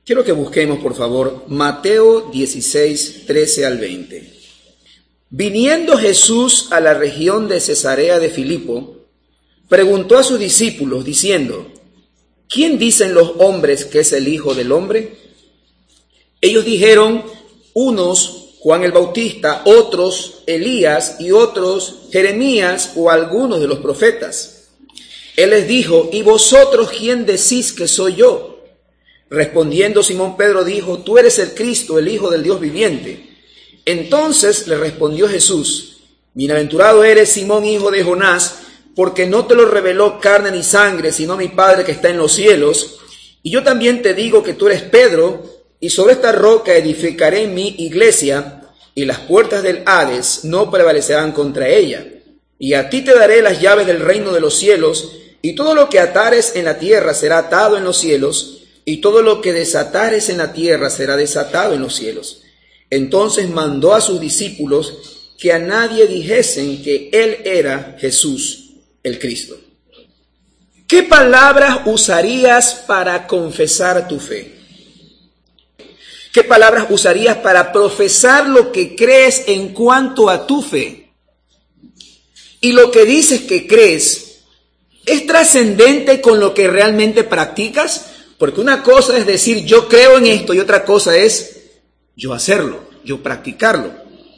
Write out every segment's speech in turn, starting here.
Quiero que busquemos, por favor, Mateo 16, 13 al 20. Viniendo Jesús a la región de Cesarea de Filipo, preguntó a sus discípulos, diciendo: ¿quién dicen los hombres que es el Hijo del Hombre? Ellos dijeron, unos Juan el Bautista, otros Elías y otros Jeremías o algunos de los profetas. Él les dijo: ¿y vosotros quién decís que soy yo? Respondiendo Simón Pedro dijo: tú eres el Cristo, el Hijo del Dios viviente. Entonces le respondió Jesús: bienaventurado eres, Simón, hijo de Jonás, porque no te lo reveló carne ni sangre, sino mi Padre que está en los cielos. Y yo también te digo que tú eres Pedro, y sobre esta roca edificaré mi iglesia, y las puertas del Hades no prevalecerán contra ella. Y a ti te daré las llaves del reino de los cielos, y todo lo que atares en la tierra será atado en los cielos, y todo lo que desatares en la tierra será desatado en los cielos. Entonces mandó a sus discípulos que a nadie dijesen que él era Jesús, el Cristo. ¿Qué palabras usarías para confesar tu fe? ¿Qué palabras usarías para profesar lo que crees en cuanto a tu fe? Y lo que dices que crees, ¿es trascendente con lo que realmente practicas? Porque una cosa es decir yo creo en esto y otra cosa es yo hacerlo, yo practicarlo.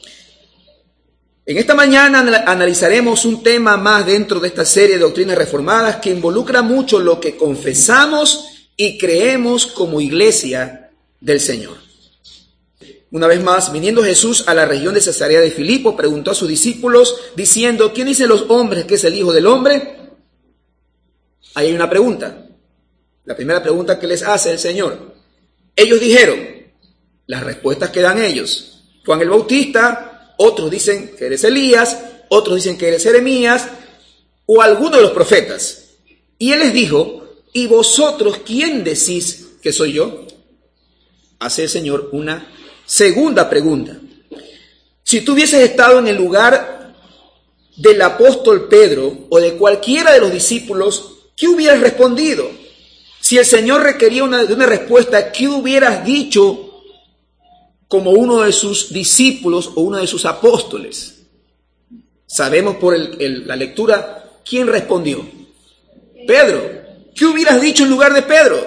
En esta mañana analizaremos un tema más dentro de esta serie de doctrinas reformadas que involucra mucho lo que confesamos y creemos como iglesia del Señor. Una vez más, viniendo Jesús a la región de Cesarea de Filipo, preguntó a sus discípulos diciendo: ¿quién dicen los hombres que es el Hijo del Hombre? Ahí hay una pregunta. La primera pregunta que les hace el Señor. Ellos dijeron, las respuestas que dan ellos: Juan el Bautista, otros dicen que eres Elías, otros dicen que eres Jeremías o alguno de los profetas. Y él les dijo: ¿y vosotros quién decís que soy yo? Hace el Señor una segunda pregunta. Si tú hubieses estado en el lugar del apóstol Pedro o de cualquiera de los discípulos, ¿qué hubieras respondido? Si el Señor requería una respuesta, ¿qué hubieras dicho como uno de sus discípulos o uno de sus apóstoles? Sabemos por la lectura quién respondió. Pedro. ¿Qué hubieras dicho en lugar de Pedro?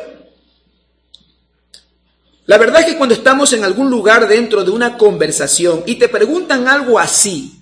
La verdad es que cuando estamos en algún lugar dentro de una conversación y te preguntan algo así,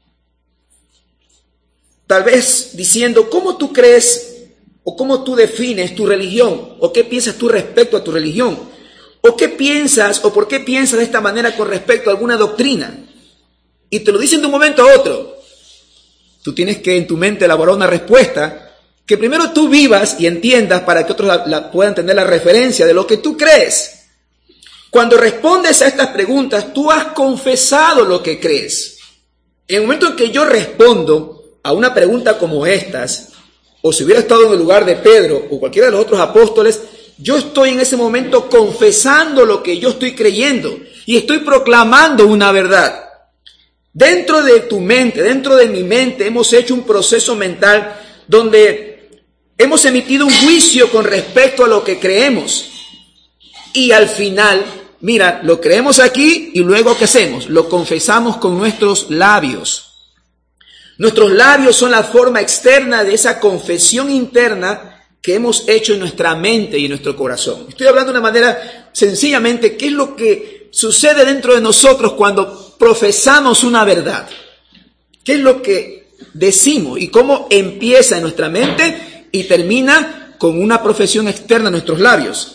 tal vez diciendo, ¿cómo tú crees o cómo tú defines tu religión? ¿O qué piensas tú respecto a tu religión? ¿O qué piensas o por qué piensas de esta manera con respecto a alguna doctrina? Y te lo dicen de un momento a otro. Tú tienes que en tu mente elaborar una respuesta que primero tú vivas y entiendas para que otros puedan tener la referencia de lo que tú crees. Cuando respondes a estas preguntas, tú has confesado lo que crees. En el momento en que yo respondo a una pregunta como estas, o si hubiera estado en el lugar de Pedro o cualquiera de los otros apóstoles, yo estoy en ese momento confesando lo que yo estoy creyendo y estoy proclamando una verdad. Dentro de tu mente, dentro de mi mente, hemos hecho un proceso mental donde hemos emitido un juicio con respecto a lo que creemos. Y al final, mira, lo creemos aquí y luego ¿qué hacemos? Lo confesamos con nuestros labios. Nuestros labios son la forma externa de esa confesión interna que hemos hecho en nuestra mente y en nuestro corazón. Estoy hablando de una manera sencillamente, ¿qué es lo que sucede dentro de nosotros cuando profesamos una verdad? ¿Qué es lo que decimos y cómo empieza en nuestra mente y termina con una profesión externa en nuestros labios?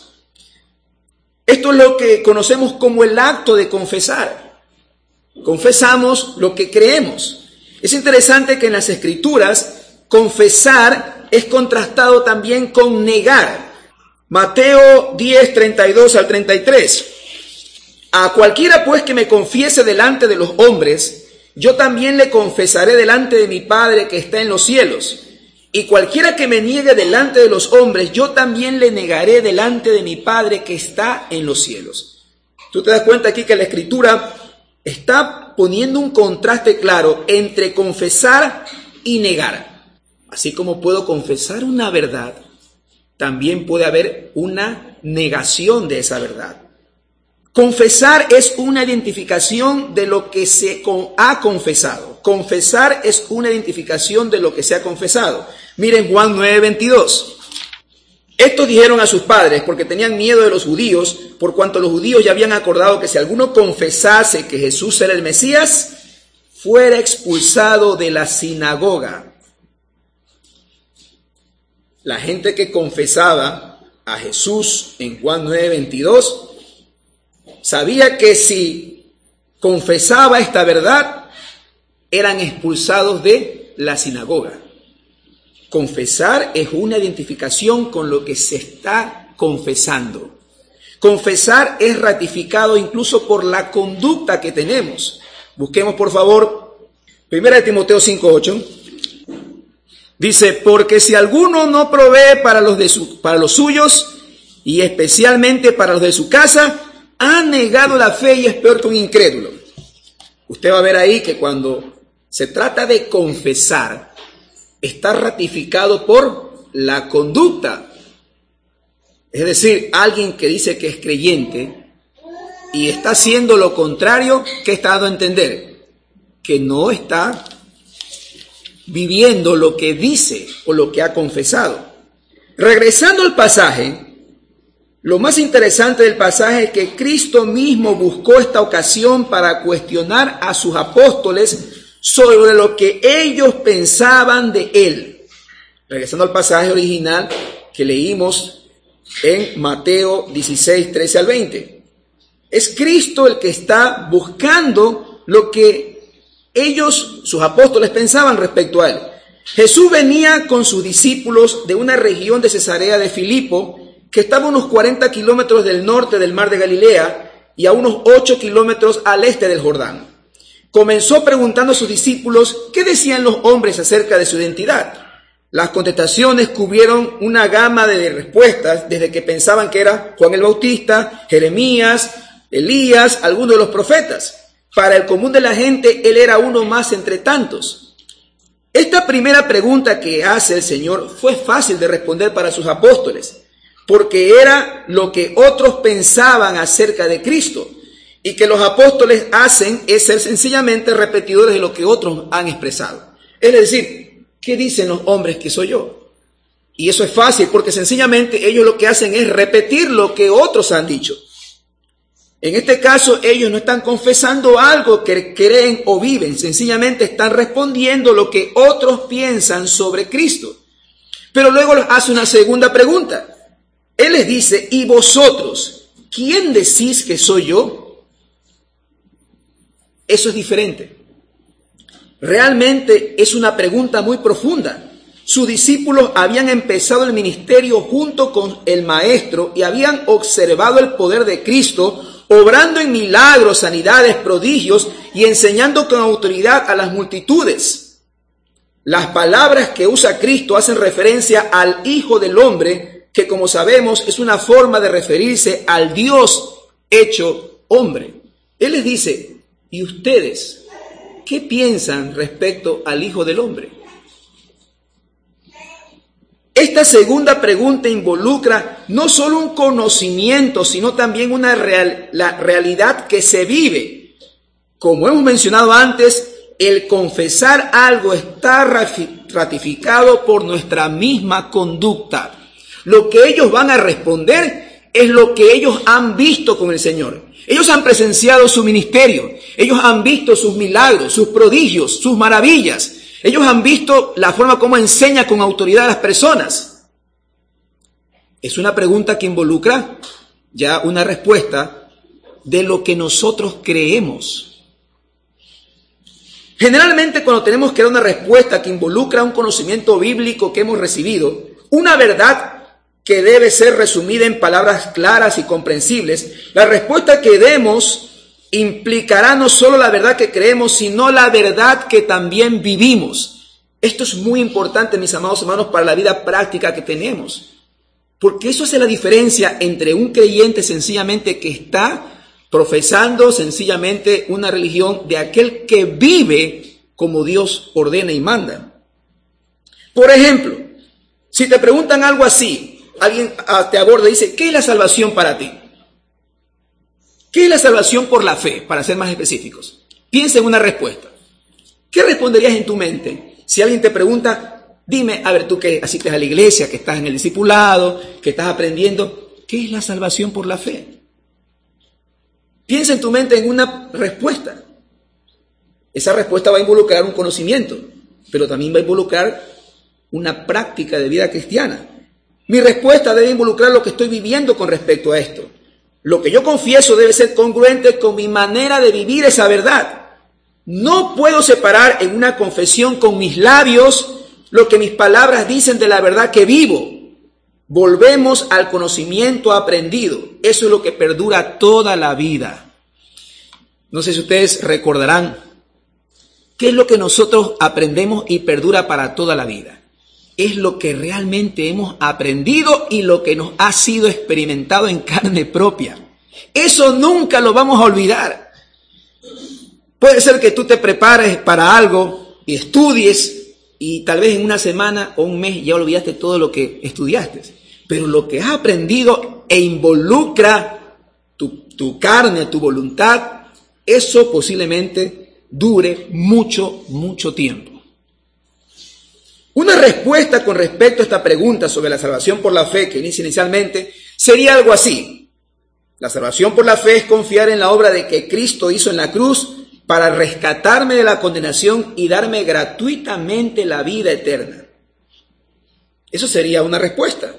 Esto es lo que conocemos como el acto de confesar. Confesamos lo que creemos. Es interesante que en las Escrituras confesar es contrastado también con negar. Mateo 10, 32 al 33. A cualquiera pues que me confiese delante de los hombres, yo también le confesaré delante de mi Padre que está en los cielos. Y cualquiera que me niegue delante de los hombres, yo también le negaré delante de mi Padre que está en los cielos. Tú te das cuenta aquí que la Escritura está poniendo un contraste claro entre confesar y negar. Así como puedo confesar una verdad, también puede haber una negación de esa verdad. Confesar es una identificación de lo que se ha confesado. Confesar es una identificación de lo que se ha confesado. Miren Juan 9:22. Estos dijeron a sus padres, porque tenían miedo de los judíos, por cuanto los judíos ya habían acordado que si alguno confesase que Jesús era el Mesías, fuera expulsado de la sinagoga. La gente que confesaba a Jesús en Juan 9:22 sabía que si confesaba esta verdad, eran expulsados de la sinagoga. Confesar es una identificación con lo que se está confesando. Confesar es ratificado incluso por la conducta que tenemos. Busquemos, por favor, 1 Timoteo 5:8. Dice, porque si alguno no provee para los suyos, y especialmente para los de su casa, ha negado la fe y es peor que un incrédulo. Usted va a ver ahí que cuando se trata de confesar, está ratificado por la conducta. Es decir, alguien que dice que es creyente y está haciendo lo contrario, ¿qué está dando a entender? Que no está viviendo lo que dice o lo que ha confesado. Regresando al pasaje, lo más interesante del pasaje es que Cristo mismo buscó esta ocasión para cuestionar a sus apóstoles sobre lo que ellos pensaban de él. Regresando al pasaje original que leímos en Mateo 16, 13 al 20. Es Cristo el que está buscando lo que ellos, sus apóstoles, pensaban respecto a él. Jesús venía con sus discípulos de una región de Cesarea de Filipo, que estaba a unos 40 kilómetros del norte del mar de Galilea y a unos 8 kilómetros al este del Jordán. Comenzó preguntando a sus discípulos qué decían los hombres acerca de su identidad. Las contestaciones cubrieron una gama de respuestas, desde que pensaban que era Juan el Bautista, Jeremías, Elías, algunos de los profetas. Para el común de la gente, él era uno más entre tantos. Esta primera pregunta que hace el Señor fue fácil de responder para sus apóstoles, porque era lo que otros pensaban acerca de Cristo. Y que los apóstoles hacen es ser sencillamente repetidores de lo que otros han expresado. Es decir, ¿qué dicen los hombres que soy yo? Y eso es fácil porque sencillamente ellos lo que hacen es repetir lo que otros han dicho. En este caso, ellos no están confesando algo que creen o viven, sencillamente están respondiendo lo que otros piensan sobre Cristo. Pero luego les hace una segunda pregunta. Él les dice, ¿y vosotros, quién decís que soy yo? Eso es diferente. Realmente es una pregunta muy profunda. Sus discípulos habían empezado el ministerio junto con el Maestro y habían observado el poder de Cristo, obrando en milagros, sanidades, prodigios y enseñando con autoridad a las multitudes. Las palabras que usa Cristo hacen referencia al Hijo del Hombre, que como sabemos es una forma de referirse al Dios hecho hombre. Él les dice, ¿y ustedes qué piensan respecto al Hijo del Hombre? Esta segunda pregunta involucra no solo un conocimiento, sino también la realidad que se vive. Como hemos mencionado antes, el confesar algo está ratificado por nuestra misma conducta. Lo que ellos van a responder es lo que ellos han visto con el Señor. Ellos han presenciado su ministerio, ellos han visto sus milagros, sus prodigios, sus maravillas. Ellos han visto la forma como enseña con autoridad a las personas. Es una pregunta que involucra ya una respuesta de lo que nosotros creemos. Generalmente cuando tenemos que dar una respuesta que involucra un conocimiento bíblico que hemos recibido, una verdad que debe ser resumida en palabras claras y comprensibles, la respuesta que demos implicará no solo la verdad que creemos, sino la verdad que también vivimos. Esto es muy importante, mis amados hermanos, para la vida práctica que tenemos. Porque eso hace la diferencia entre un creyente sencillamente que está profesando sencillamente una religión de aquel que vive como Dios ordena y manda. Por ejemplo, si te preguntan algo así, alguien te aborda y dice, ¿qué es la salvación para ti? ¿Qué es la salvación por la fe? Para ser más específicos. Piensa en una respuesta. ¿Qué responderías en tu mente si alguien te pregunta, dime, a ver, tú que asistes a la iglesia, que estás en el discipulado, que estás aprendiendo, ¿qué es la salvación por la fe? Piensa en tu mente en una respuesta. Esa respuesta va a involucrar un conocimiento, pero también va a involucrar una práctica de vida cristiana. Mi respuesta debe involucrar lo que estoy viviendo con respecto a esto. Lo que yo confieso debe ser congruente con mi manera de vivir esa verdad. No puedo separar en una confesión con mis labios lo que mis palabras dicen de la verdad que vivo. Volvemos al conocimiento aprendido. Eso es lo que perdura toda la vida. No sé si ustedes recordarán qué es lo que nosotros aprendemos y perdura para toda la vida. Es lo que realmente hemos aprendido y lo que nos ha sido experimentado en carne propia. Eso nunca lo vamos a olvidar. Puede ser que tú te prepares para algo y estudies y tal vez en una semana o un mes ya olvidaste todo lo que estudiaste. Pero lo que has aprendido e involucra tu carne, tu voluntad, eso posiblemente dure mucho, mucho tiempo. Una respuesta con respecto a esta pregunta sobre la salvación por la fe que inicia inicialmente sería algo así. La salvación por la fe es confiar en la obra de que Cristo hizo en la cruz para rescatarme de la condenación y darme gratuitamente la vida eterna. Eso sería una respuesta.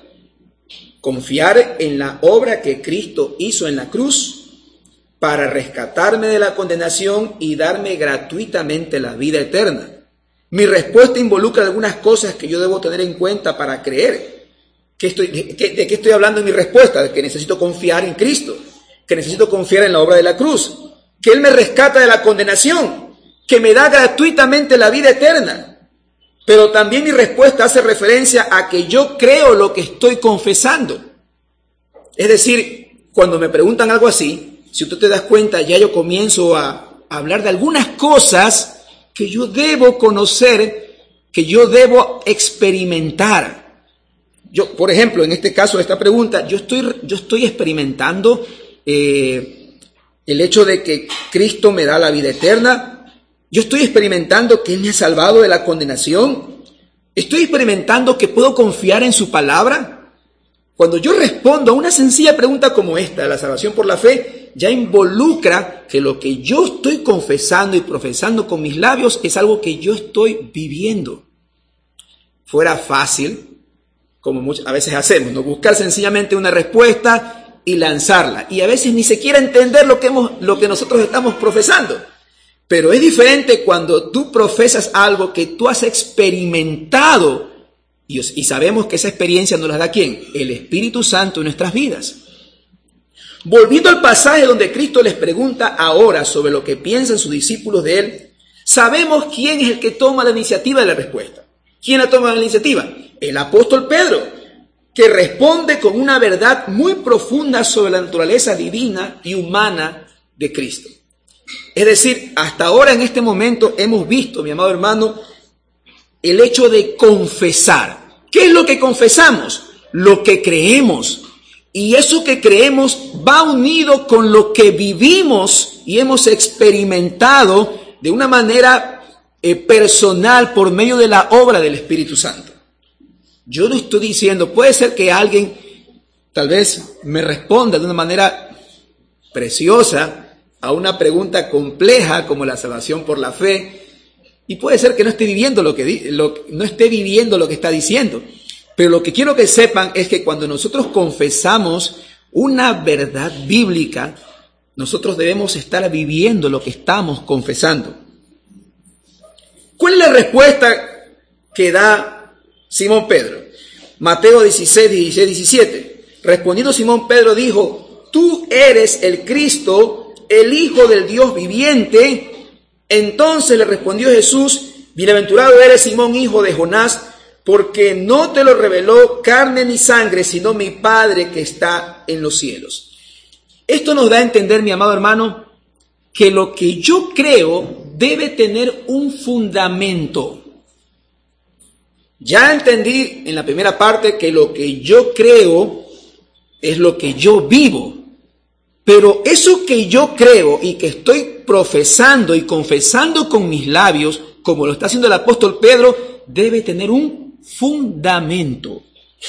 Confiar en la obra que Cristo hizo en la cruz para rescatarme de la condenación y darme gratuitamente la vida eterna. Mi respuesta involucra algunas cosas que yo debo tener en cuenta para creer. ¿De qué estoy hablando en mi respuesta? De que necesito confiar en Cristo, que necesito confiar en la obra de la cruz, que Él me rescata de la condenación, que me da gratuitamente la vida eterna. Pero también mi respuesta hace referencia a que yo creo lo que estoy confesando. Es decir, cuando me preguntan algo así, si tú te das cuenta, ya yo comienzo a hablar de algunas cosas que yo debo conocer, que yo debo experimentar. Yo, por ejemplo, en este caso de esta pregunta, yo estoy experimentando el hecho de que Cristo me da la vida eterna. Yo estoy experimentando que Él me ha salvado de la condenación. Estoy experimentando que puedo confiar en su palabra. Cuando yo respondo a una sencilla pregunta como esta, la salvación por la fe, ya involucra que lo que yo estoy confesando y profesando con mis labios es algo que yo estoy viviendo. Fuera fácil, como a veces hacemos, ¿no? Buscar sencillamente una respuesta y lanzarla. Y a veces ni siquiera entender lo que nosotros estamos profesando. Pero es diferente cuando tú profesas algo que tú has experimentado y sabemos que esa experiencia nos la da ¿quién? El Espíritu Santo en nuestras vidas. Volviendo al pasaje donde Cristo les pregunta ahora sobre lo que piensan sus discípulos de Él, sabemos quién es el que toma la iniciativa de la respuesta. ¿Quién la toma la iniciativa? El apóstol Pedro, que responde con una verdad muy profunda sobre la naturaleza divina y humana de Cristo. Es decir, hasta ahora en este momento hemos visto, mi amado hermano, el hecho de confesar. ¿Qué es lo que confesamos? Lo que creemos. Y eso que creemos va unido con lo que vivimos y hemos experimentado de una manera personal por medio de la obra del Espíritu Santo. Yo no estoy diciendo, puede ser que alguien tal vez me responda de una manera preciosa a una pregunta compleja como la salvación por la fe, y puede ser que no esté viviendo lo que está diciendo. Pero lo que quiero que sepan es que cuando nosotros confesamos una verdad bíblica, nosotros debemos estar viviendo lo que estamos confesando. ¿Cuál es la respuesta que da Simón Pedro? Mateo 16, 16, 17. Respondiendo Simón Pedro dijo, tú eres el Cristo, el Hijo del Dios viviente. Entonces le respondió Jesús, bienaventurado eres Simón, hijo de Jonás, porque no te lo reveló carne ni sangre, sino mi Padre que está en los cielos. Esto nos da a entender, mi amado hermano, que lo que yo creo debe tener un fundamento. Ya entendí en la primera parte que lo que yo creo es lo que yo vivo. Pero eso que yo creo y que estoy profesando y confesando con mis labios, como lo está haciendo el apóstol Pedro, debe tener un fundamento.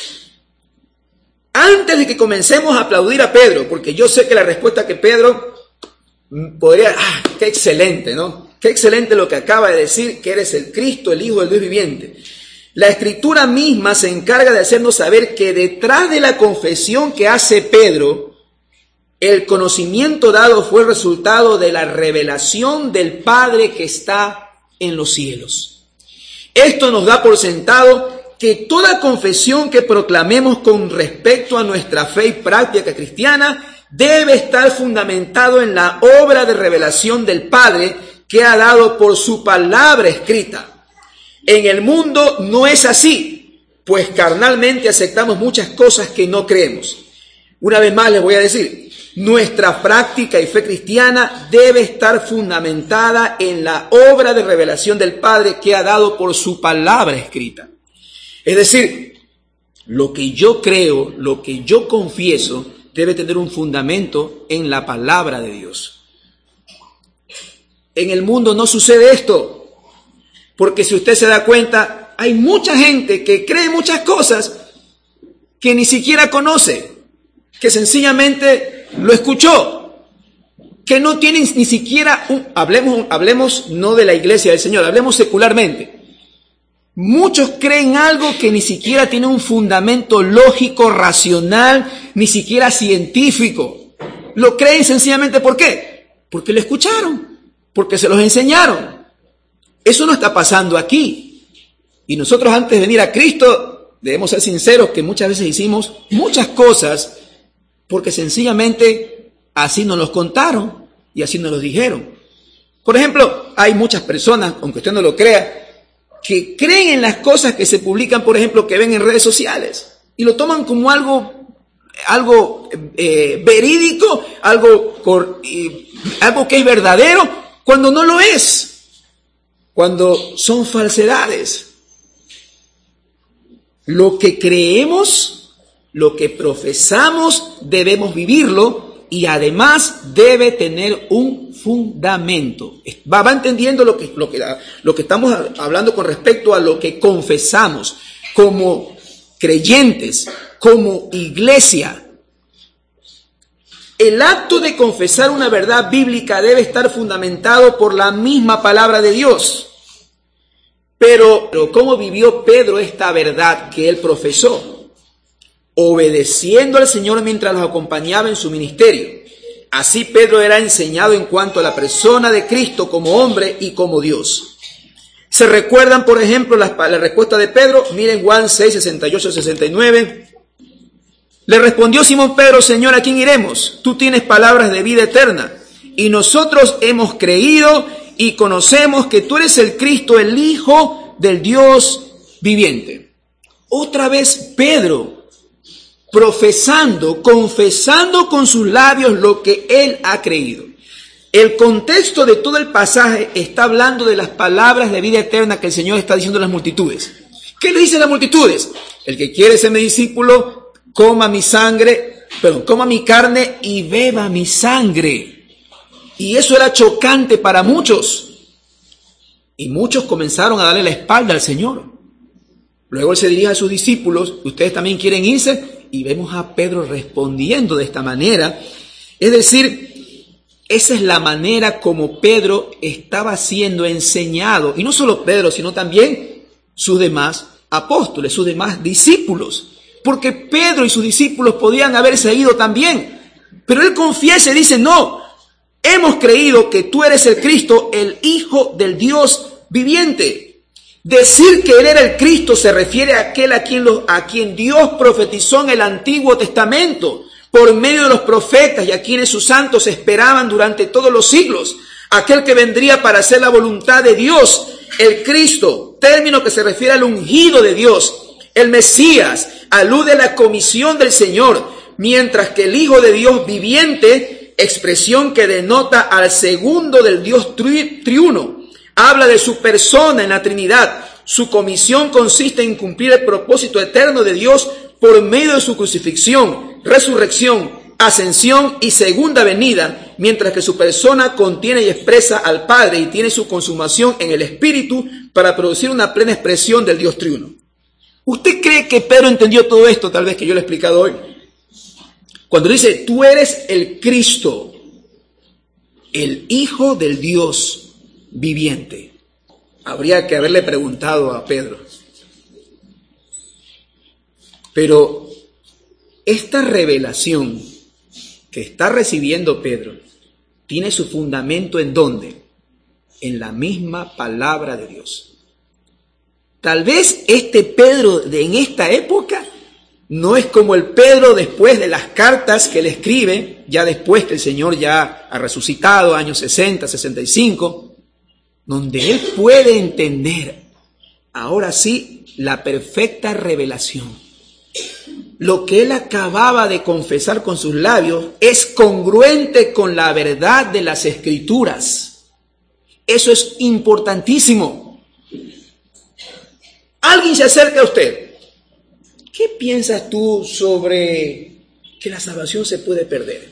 Antes de que comencemos a aplaudir a Pedro, porque yo sé que la respuesta que Pedro podría, qué excelente, ¿no? Qué excelente lo que acaba de decir, que eres el Cristo, el Hijo del Dios viviente. La Escritura misma se encarga de hacernos saber que detrás de la confesión que hace Pedro, el conocimiento dado fue el resultado de la revelación del Padre que está en los cielos. Esto nos da por sentado que toda confesión que proclamemos con respecto a nuestra fe y práctica cristiana debe estar fundamentado en la obra de revelación del Padre que ha dado por su palabra escrita. En el mundo no es así, pues carnalmente aceptamos muchas cosas que no creemos. Una vez más les voy a decir, nuestra práctica y fe cristiana debe estar fundamentada en la obra de revelación del Padre que ha dado por su palabra escrita. Es decir, lo que yo creo, lo que yo confieso, debe tener un fundamento en la palabra de Dios. En el mundo no sucede esto, porque si usted se da cuenta, hay mucha gente que cree muchas cosas que ni siquiera conoce, que sencillamente lo escuchó, que no tienen ni siquiera hablemos no de la iglesia del Señor, hablemos secularmente. Muchos creen algo que ni siquiera tiene un fundamento lógico, racional, ni siquiera científico. Lo creen sencillamente ¿por qué? Porque lo escucharon, porque se los enseñaron. Eso no está pasando aquí. Y nosotros antes de venir a Cristo debemos ser sinceros que muchas veces hicimos muchas cosas porque sencillamente así nos los contaron y así nos los dijeron. Por ejemplo, hay muchas personas, aunque usted no lo crea, que creen en las cosas que se publican, por ejemplo, que ven en redes sociales y lo toman como algo verídico, algo que es verdadero, cuando no lo es, cuando son falsedades. Lo que creemos, lo que profesamos, debemos vivirlo y además debe tener un fundamento. Va entendiendo lo que estamos hablando con respecto a lo que confesamos como creyentes, como iglesia. El acto de confesar una verdad bíblica debe estar fundamentado por la misma palabra de Dios. Pero ¿cómo vivió Pedro esta verdad que él profesó? Obedeciendo al Señor mientras los acompañaba en su ministerio. Así Pedro era enseñado en cuanto a la persona de Cristo como hombre y como Dios. ¿Se recuerdan, por ejemplo, la respuesta de Pedro? Miren Juan 6, 68, 69. Le respondió Simón Pedro: Señor, ¿a quién iremos? Tú tienes palabras de vida eterna, y nosotros hemos creído y conocemos que tú eres el Cristo, el Hijo del Dios viviente. Otra vez Pedro, profesando, confesando con sus labios lo que él ha creído. El contexto de todo el pasaje está hablando de las palabras de vida eterna que el Señor está diciendo a las multitudes. ¿Qué le dice a las multitudes? El que quiere ser mi discípulo, coma mi carne y beba mi sangre. Y eso era chocante para muchos. Y muchos comenzaron a darle la espalda al Señor. Luego él se dirige a sus discípulos: ¿ustedes también quieren irse? Y vemos a Pedro respondiendo de esta manera. Es decir, esa es la manera como Pedro estaba siendo enseñado. Y no solo Pedro, sino también sus demás apóstoles, sus demás discípulos. Porque Pedro y sus discípulos podían haberse ido también. Pero él confiesa y dice: no, hemos creído que tú eres el Cristo, el Hijo del Dios viviente. Decir que él era el Cristo se refiere a aquel a quien Dios profetizó en el Antiguo Testamento por medio de los profetas y a quienes sus santos esperaban durante todos los siglos. Aquel que vendría para hacer la voluntad de Dios, el Cristo, término que se refiere al ungido de Dios. El Mesías alude a la comisión del Señor, mientras que el Hijo de Dios viviente, expresión que denota al segundo del Dios triuno, habla de su persona en la Trinidad. Su comisión consiste en cumplir el propósito eterno de Dios por medio de su crucifixión, resurrección, ascensión y segunda venida, mientras que su persona contiene y expresa al Padre y tiene su consumación en el Espíritu para producir una plena expresión del Dios triuno. ¿Usted cree que Pedro entendió todo esto, tal vez que yo le he explicado hoy? Cuando dice, tú eres el Cristo, el Hijo del Dios viviente. Habría que haberle preguntado a Pedro. Pero esta revelación que está recibiendo Pedro tiene su fundamento ¿en dónde? En la misma palabra de Dios. Tal vez este Pedro en esta época no es como el Pedro después de las cartas que le escribe, ya después que el Señor ya ha resucitado, años 60, 65, donde él puede entender, ahora sí, la perfecta revelación. Lo que él acababa de confesar con sus labios es congruente con la verdad de las Escrituras. Eso es importantísimo. Alguien se acerca a usted. ¿Qué piensas tú sobre que la salvación se puede perder?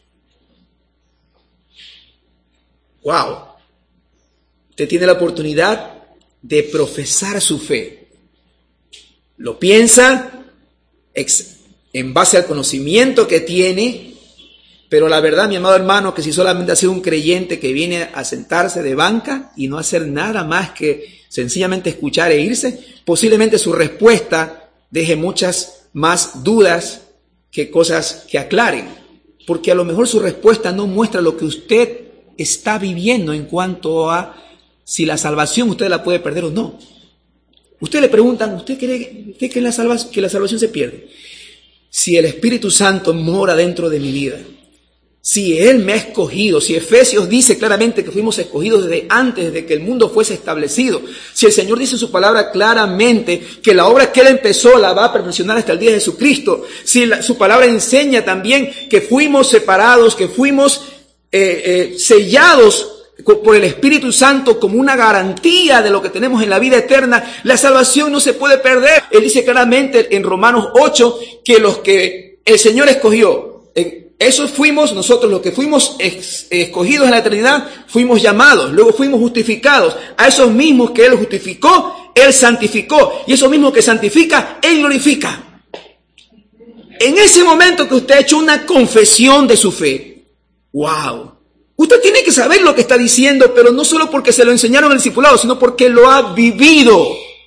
¡Wow! Usted tiene la oportunidad de profesar su fe. Lo piensa en base al conocimiento que tiene, pero la verdad, mi amado hermano, que si solamente ha sido un creyente que viene a sentarse de banca y no hacer nada más que sencillamente escuchar e irse, posiblemente su respuesta deje muchas más dudas que cosas que aclaren, porque a lo mejor su respuesta no muestra lo que usted está viviendo en cuanto a si la salvación usted la puede perder o no. Usted le preguntan, ¿usted cree que la salvación se pierde? Si el Espíritu Santo mora dentro de mi vida, si Él me ha escogido, si Efesios dice claramente que fuimos escogidos desde antes de que el mundo fuese establecido, si el Señor dice en su palabra claramente que la obra que Él empezó la va a perfeccionar hasta el día de Jesucristo, si su palabra enseña también que fuimos separados, que fuimos sellados por el Espíritu Santo como una garantía de lo que tenemos en la vida eterna, la salvación no se puede perder. Él dice claramente en Romanos 8 que los que el Señor escogió, esos fuimos nosotros, los que fuimos escogidos en la eternidad, fuimos llamados, luego fuimos justificados. A esos mismos que Él justificó, Él santificó, y esos mismos que santifica, Él glorifica. En ese momento que usted ha hecho una confesión de su fe, ¡wow! Usted tiene que saber lo que está diciendo, pero no solo porque se lo enseñaron en el discipulado, sino porque lo ha vivido.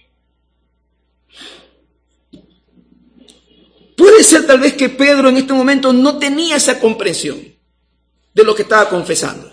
Puede ser tal vez que Pedro en este momento no tenía esa comprensión de lo que estaba confesando.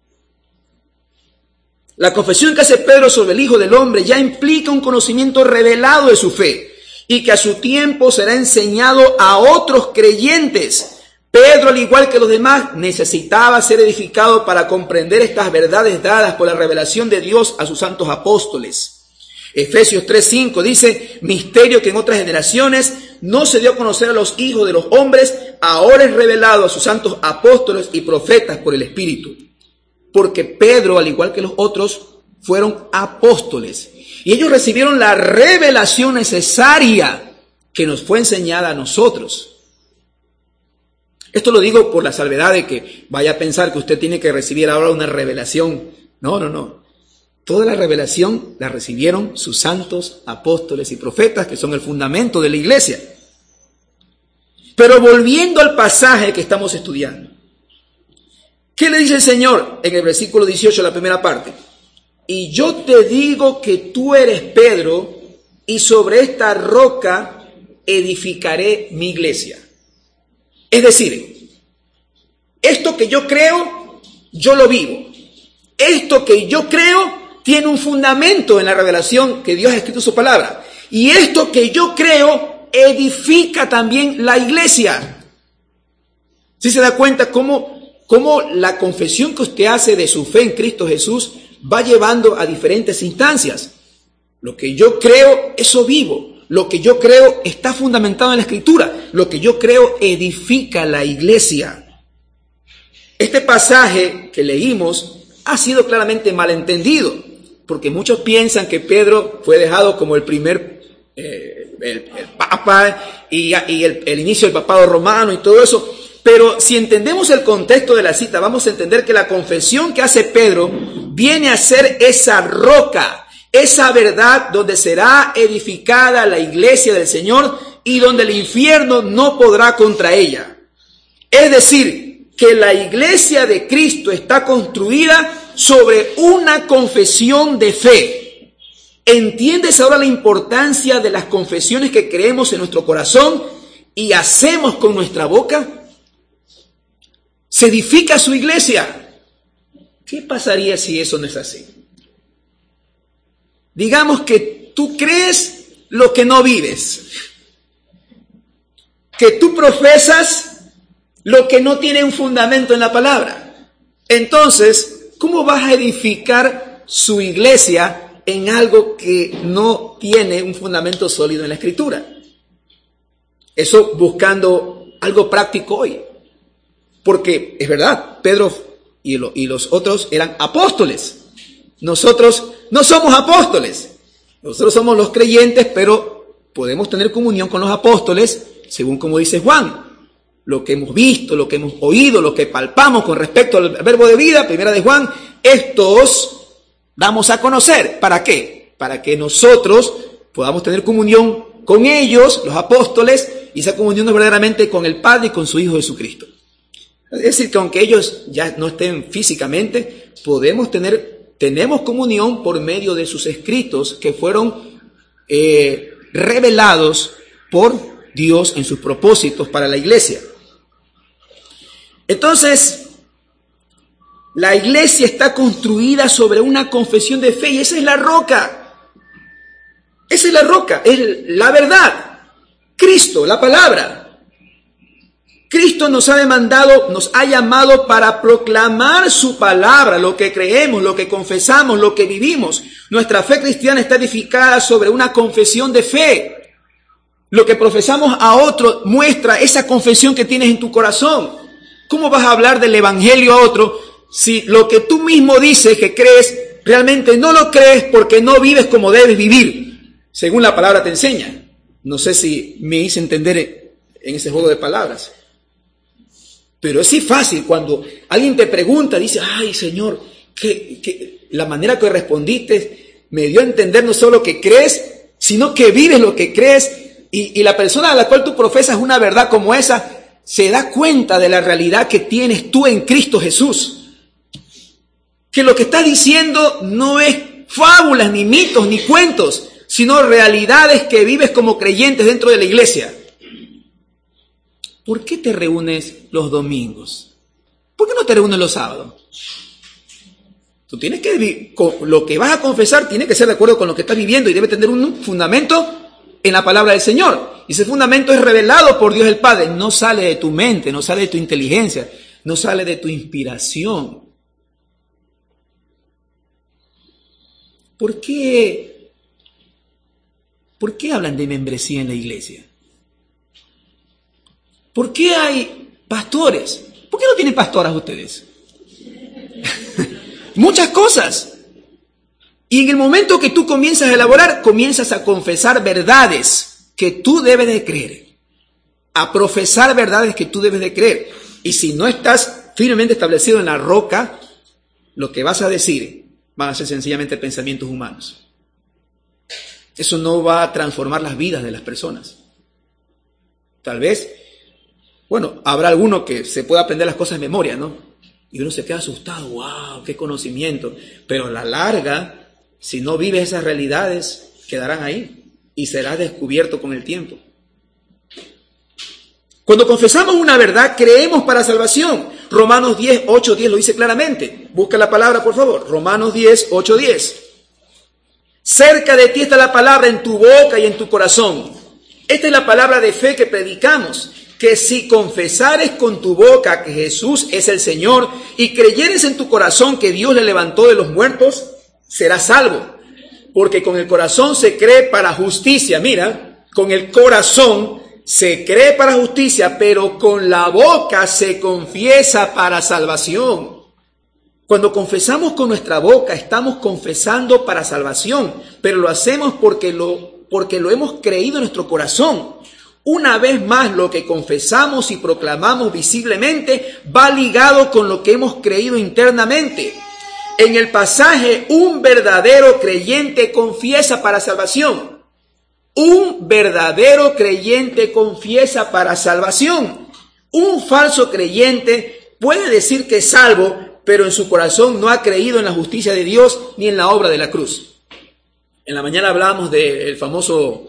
La confesión que hace Pedro sobre el Hijo del Hombre ya implica un conocimiento revelado de su fe y que a su tiempo será enseñado a otros creyentes. Pedro, al igual que los demás, necesitaba ser edificado para comprender estas verdades dadas por la revelación de Dios a sus santos apóstoles. Efesios 3:5 dice, misterio que en otras generaciones no se dio a conocer a los hijos de los hombres, ahora es revelado a sus santos apóstoles y profetas por el Espíritu. Porque Pedro, al igual que los otros, fueron apóstoles. Y ellos recibieron la revelación necesaria que nos fue enseñada a nosotros. Esto lo digo por la salvedad de que vaya a pensar que usted tiene que recibir ahora una revelación. No. Toda la revelación la recibieron sus santos apóstoles y profetas, que son el fundamento de la iglesia. Pero volviendo al pasaje que estamos estudiando, ¿qué le dice el Señor en el versículo 18, la primera parte? Y yo te digo que tú eres Pedro, y sobre esta roca edificaré mi iglesia. Es decir, esto que yo creo, yo lo vivo. Esto que yo creo tiene un fundamento en la revelación que Dios ha escrito en su palabra. Y esto que yo creo edifica también la iglesia. ¿Sí se da cuenta cómo la confesión que usted hace de su fe en Cristo Jesús va llevando a diferentes instancias? Lo que yo creo, eso vivo. Lo que yo creo está fundamentado en la Escritura. Lo que yo creo edifica la iglesia. Este pasaje que leímos ha sido claramente malentendido, porque muchos piensan que Pedro fue dejado como el primer el papa y el inicio del papado romano y todo eso. Pero si entendemos el contexto de la cita, vamos a entender que la confesión que hace Pedro viene a ser esa roca, esa verdad donde será edificada la iglesia del Señor y donde el infierno no podrá contra ella. Es decir, que la iglesia de Cristo está construida sobre una confesión de fe. ¿Entiendes ahora la importancia de las confesiones que creemos en nuestro corazón y hacemos con nuestra boca? Se edifica su iglesia. ¿Qué pasaría si eso no es así? Digamos que tú crees lo que no vives, que tú profesas lo que no tiene un fundamento en la palabra. Entonces, ¿cómo vas a edificar su iglesia en algo que no tiene un fundamento sólido en la Escritura? Eso buscando algo práctico hoy. Porque es verdad, Pedro y los otros eran apóstoles. Nosotros no somos apóstoles. Nosotros somos los creyentes, pero podemos tener comunión con los apóstoles, según como dice Juan. Lo que hemos visto, lo que hemos oído, lo que palpamos con respecto al verbo de vida, primera de Juan, estos damos a conocer. ¿Para qué? Para que nosotros podamos tener comunión con ellos, los apóstoles, y esa comunión es verdaderamente con el Padre y con su Hijo Jesucristo. Es decir, que aunque ellos ya no estén físicamente, tenemos comunión por medio de sus escritos que fueron revelados por Dios en sus propósitos para la iglesia. Entonces, la iglesia está construida sobre una confesión de fe y esa es la roca. Esa es la roca, es la verdad. Cristo, la palabra. Cristo nos ha llamado para proclamar su palabra, lo que creemos, lo que confesamos, lo que vivimos. Nuestra fe cristiana está edificada sobre una confesión de fe. Lo que profesamos a otro muestra esa confesión que tienes en tu corazón. ¿Cómo vas a hablar del evangelio a otro si lo que tú mismo dices que crees, realmente no lo crees porque no vives como debes vivir, según la palabra te enseña? No sé si me hice entender en ese juego de palabras. Pero es sí fácil cuando alguien te pregunta, dice, ay Señor, que la manera que respondiste me dio a entender no solo que crees, sino que vives lo que crees y la persona a la cual tú profesas una verdad como esa se da cuenta de la realidad que tienes tú en Cristo Jesús. Que lo que estás diciendo no es fábulas, ni mitos, ni cuentos, sino realidades que vives como creyentes dentro de la iglesia. ¿Por qué te reúnes los domingos? ¿Por qué no te reúnes los sábados? Tú tienes que lo que vas a confesar tiene que ser de acuerdo con lo que estás viviendo y debe tener un fundamento en la palabra del Señor. Y ese fundamento es revelado por Dios el Padre. No sale de tu mente, no sale de tu inteligencia, no sale de tu inspiración. ¿Por qué hablan de membresía en la iglesia? ¿Por qué hay pastores? ¿Por qué no tienen pastoras ustedes? Muchas cosas. Y en el momento que tú comienzas a elaborar, comienzas a confesar verdades que tú debes de creer. A profesar verdades que tú debes de creer. Y si no estás firmemente establecido en la roca, lo que vas a decir van a ser sencillamente pensamientos humanos. Eso no va a transformar las vidas de las personas. Tal vez, bueno, habrá alguno que se pueda aprender las cosas de memoria, ¿no? Y uno se queda asustado, wow, qué conocimiento. Pero a la larga, si no vives esas realidades, quedarán ahí y serás descubierto con el tiempo. Cuando confesamos una verdad, creemos para salvación. Romanos 10, 8, 10 lo dice claramente. Busca la palabra, por favor. Romanos 10, 8, 10. Cerca de ti está la palabra en tu boca y en tu corazón. Esta es la palabra de fe que predicamos. Que si confesares con tu boca que Jesús es el Señor y creyeres en tu corazón que Dios le levantó de los muertos, serás salvo. Porque con el corazón se cree para justicia. Mira, con el corazón se cree para justicia, pero con la boca se confiesa para salvación. Cuando confesamos con nuestra boca, estamos confesando para salvación, pero lo hacemos porque lo hemos creído en nuestro corazón. Una vez más, lo que confesamos y proclamamos visiblemente va ligado con lo que hemos creído internamente. En el pasaje, un verdadero creyente confiesa para salvación. Un verdadero creyente confiesa para salvación. Un falso creyente puede decir que es salvo, pero en su corazón no ha creído en la justicia de Dios ni en la obra de la cruz. En la mañana hablábamos del famoso,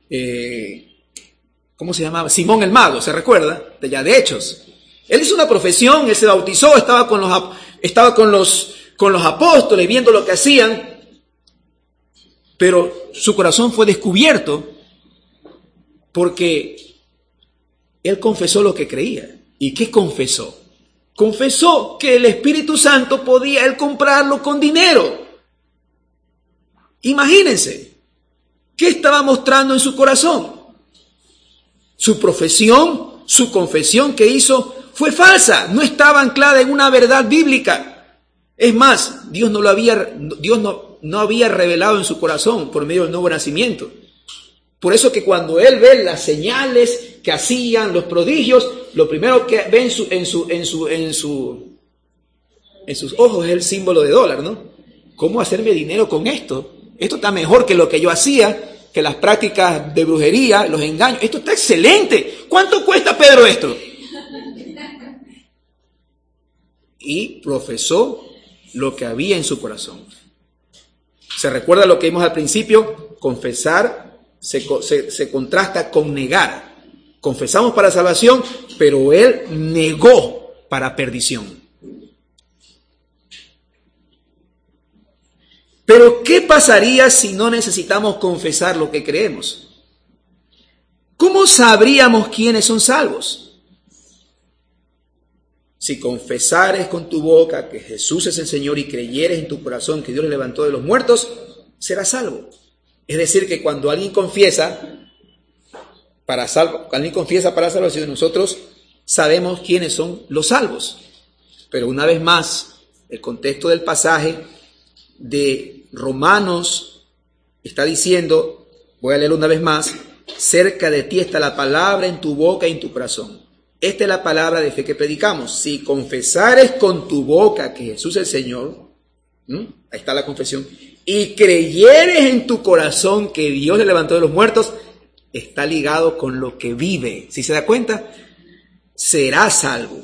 ¿cómo se llamaba? Simón el Mago, ¿se recuerda? De Hechos. Él hizo una profesión, él se bautizó, estaba con los apóstoles viendo lo que hacían, pero su corazón fue descubierto porque él confesó lo que creía. ¿Y qué confesó? Confesó que el Espíritu Santo podía él comprarlo con dinero. Imagínense, ¿qué estaba mostrando en su corazón? Su profesión, su confesión que hizo fue falsa, no estaba anclada en una verdad bíblica. Es más, Dios no había revelado en su corazón por medio del nuevo nacimiento. Por eso que cuando él ve las señales que hacían, los prodigios, lo primero que ve en sus ojos es el símbolo de dólar, ¿no? ¿Cómo hacerme dinero con esto? Esto está mejor que lo que yo hacía, que las prácticas de brujería, los engaños. Esto está excelente. ¿Cuánto cuesta, Pedro, esto? Y profesó lo que había en su corazón. ¿Se recuerda lo que vimos al principio? Confesar se contrasta con negar. Confesamos para salvación, pero él negó para perdición. Pero ¿qué pasaría si no necesitamos confesar lo que creemos? ¿Cómo sabríamos quiénes son salvos? Si confesares con tu boca que Jesús es el Señor y creyeres en tu corazón que Dios le levantó de los muertos, serás salvo. Es decir, que cuando alguien confiesa para salvación, nosotros sabemos quiénes son los salvos. Pero una vez más, el contexto del pasaje de Romanos está diciendo, voy a leerlo una vez más, cerca de ti está la palabra en tu boca y en tu corazón. Esta es la palabra de fe que predicamos. Si confesares con tu boca que Jesús es el Señor, ahí está la confesión, y creyeres en tu corazón que Dios le levantó de los muertos, está ligado con lo que vive. Si se da cuenta, será salvo.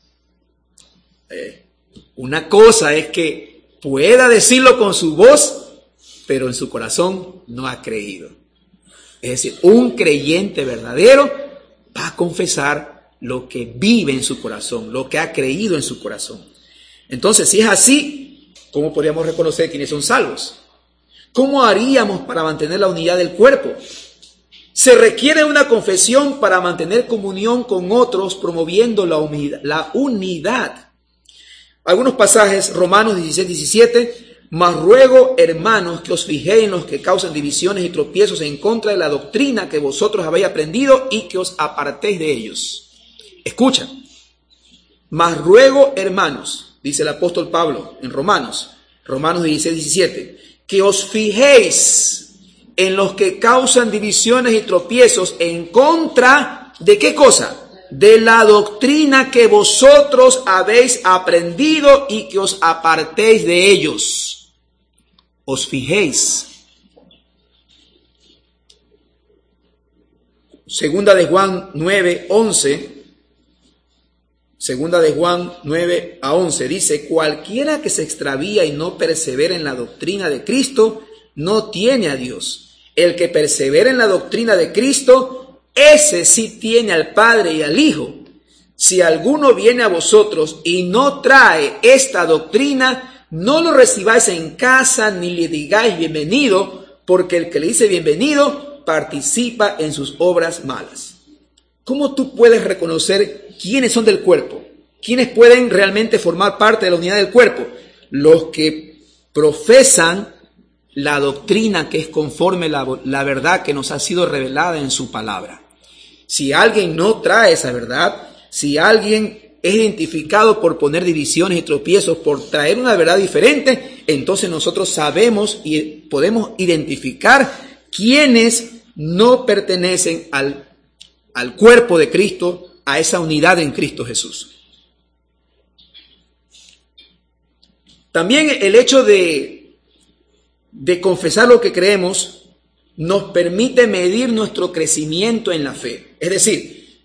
Una cosa es que pueda decirlo con su voz, pero en su corazón no ha creído. Es decir, un creyente verdadero va a confesar lo que vive en su corazón, lo que ha creído en su corazón. Entonces, si es así, ¿cómo podríamos reconocer quiénes son salvos? ¿Cómo haríamos para mantener la unidad del cuerpo? Se requiere una confesión para mantener comunión con otros, promoviendo la unidad. Algunos pasajes, Romanos 16:17, mas ruego, hermanos, que os fijéis en los que causan divisiones y tropiezos en contra de la doctrina que vosotros habéis aprendido y que os apartéis de ellos. Escucha, mas ruego, hermanos, dice el apóstol Pablo en Romanos 16:17, que os fijéis en los que causan divisiones y tropiezos en contra de ¿qué cosa? De la doctrina que vosotros habéis aprendido y que os apartéis de ellos. Os fijéis. Segunda de Juan 9:11. Segunda de Juan 9-11 dice, cualquiera que se extravía y no persevera en la doctrina de Cristo, no tiene a Dios. El que persevera en la doctrina de Cristo, ese sí tiene al Padre y al Hijo. Si alguno viene a vosotros y no trae esta doctrina, no lo recibáis en casa ni le digáis bienvenido, porque el que le dice bienvenido participa en sus obras malas. ¿Cómo tú puedes reconocer quiénes son del cuerpo? ¿Quiénes pueden realmente formar parte de la unidad del cuerpo? Los que profesan la doctrina que es conforme la verdad que nos ha sido revelada en su palabra. Si alguien no trae esa verdad, si alguien es identificado por poner divisiones y tropiezos, por traer una verdad diferente, entonces nosotros sabemos y podemos identificar quiénes no pertenecen al cuerpo de Cristo, a esa unidad en Cristo Jesús. También el hecho de confesar lo que creemos nos permite medir nuestro crecimiento en la fe. Es decir,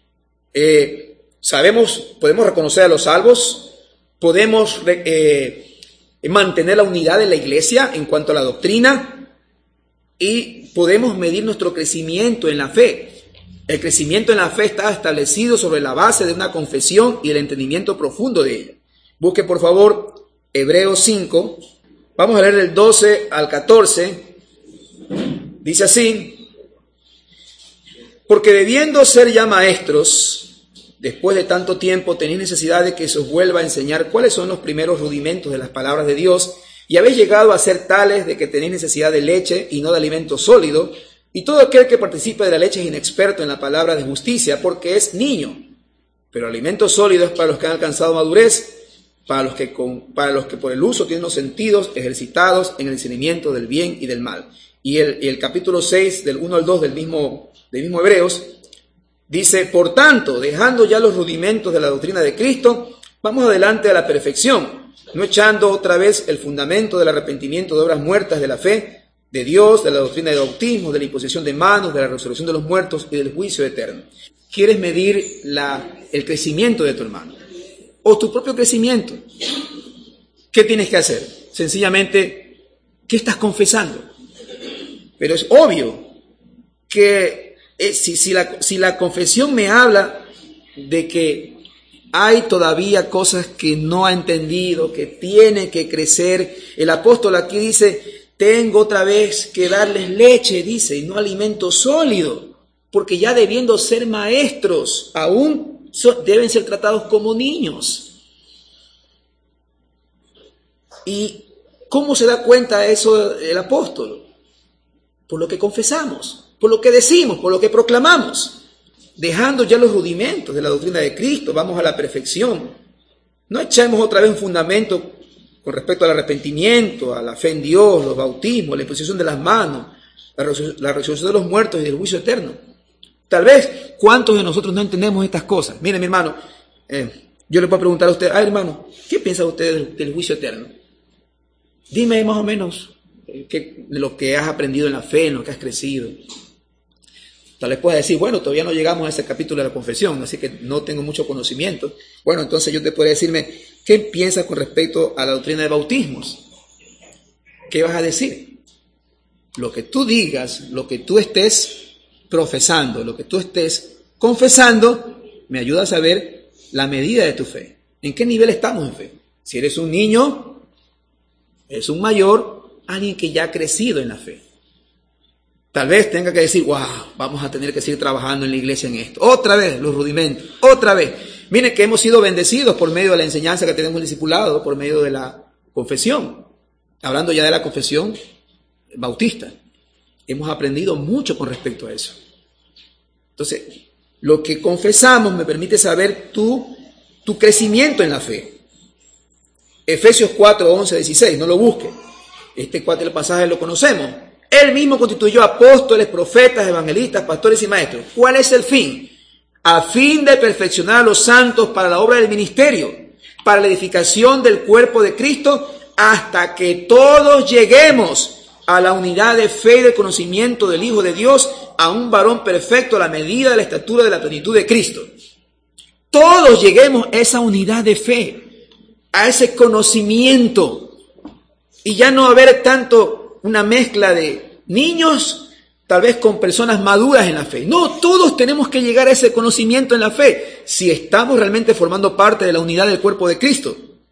podemos reconocer a los salvos, podemos mantener la unidad de la iglesia en cuanto a la doctrina y podemos medir nuestro crecimiento en la fe. El crecimiento en la fe está establecido sobre la base de una confesión y el entendimiento profundo de ella. Busque por favor Hebreos 5, vamos a leer del 12 al 14, dice así: porque debiendo ser ya maestros, después de tanto tiempo tenéis necesidad de que se os vuelva a enseñar cuáles son los primeros rudimentos de las palabras de Dios, y habéis llegado a ser tales de que tenéis necesidad de leche y no de alimento sólido, y todo aquel que participa de la leche es inexperto en la palabra de justicia, porque es niño, pero alimento sólido es para los que han alcanzado madurez, para los que por el uso tienen los sentidos ejercitados en el discernimiento del bien y del mal. Y el capítulo 6, del 1 al 2 del mismo Hebreos, dice: por tanto, dejando ya los rudimentos de la doctrina de Cristo, vamos adelante a la perfección, no echando otra vez el fundamento del arrepentimiento de obras muertas de la fe, de Dios, de la doctrina de bautismo, de la imposición de manos, de la resurrección de los muertos y del juicio eterno. ¿Quieres medir el crecimiento de tu hermano o tu propio crecimiento? ¿Qué tienes que hacer? Sencillamente, ¿qué estás confesando? Pero es obvio que si la confesión me habla de que hay todavía cosas que no ha entendido, que tiene que crecer, el apóstol aquí dice: tengo otra vez que darles leche, dice, y no alimento sólido, porque ya debiendo ser maestros, aún deben ser tratados como niños. ¿Y cómo se da cuenta eso el apóstol? Por lo que confesamos, por lo que decimos, por lo que proclamamos. Dejando ya los rudimentos de la doctrina de Cristo, vamos a la perfección. No echemos otra vez un fundamento con respecto al arrepentimiento, a la fe en Dios, los bautismos, la imposición de las manos, la resurrección de los muertos y el juicio eterno. Tal vez, ¿cuántos de nosotros no entendemos estas cosas? Mire, mi hermano, yo le puedo preguntar a usted: hermano, ¿qué piensa usted del juicio eterno? Dime más o menos de lo que has aprendido en la fe, en lo que has crecido. Tal vez puedas decir: bueno, todavía no llegamos a ese capítulo de la confesión, así que no tengo mucho conocimiento. Bueno, entonces yo te podría decirme: ¿qué piensas con respecto a la doctrina de bautismos? ¿Qué vas a decir? Lo que tú digas, lo que tú estés profesando, lo que tú estés confesando, me ayuda a saber la medida de tu fe. ¿En qué nivel estamos en fe? Si eres un niño, eres un mayor, alguien que ya ha crecido en la fe. Tal vez tenga que decir: wow, vamos a tener que seguir trabajando en la iglesia en esto. Otra vez, los rudimentos, otra vez. Miren que hemos sido bendecidos por medio de la enseñanza que tenemos en el discipulado, por medio de la confesión. Hablando ya de la confesión bautista. Hemos aprendido mucho con respecto a eso. Entonces, lo que confesamos me permite saber tu crecimiento en la fe. Efesios 4, 11, 16, no lo busque. Este pasaje lo conocemos. Él mismo constituyó apóstoles, profetas, evangelistas, pastores y maestros. ¿Cuál es el fin? A fin de perfeccionar a los santos para la obra del ministerio, para la edificación del cuerpo de Cristo, hasta que todos lleguemos a la unidad de fe y del conocimiento del Hijo de Dios, a un varón perfecto a la medida de la estatura de la plenitud de Cristo. Todos lleguemos a esa unidad de fe, a ese conocimiento, y ya no haber tanto una mezcla de niños tal vez con personas maduras en la fe. No, todos tenemos que llegar a ese conocimiento en la fe, si estamos realmente formando parte de la unidad del cuerpo de Cristo.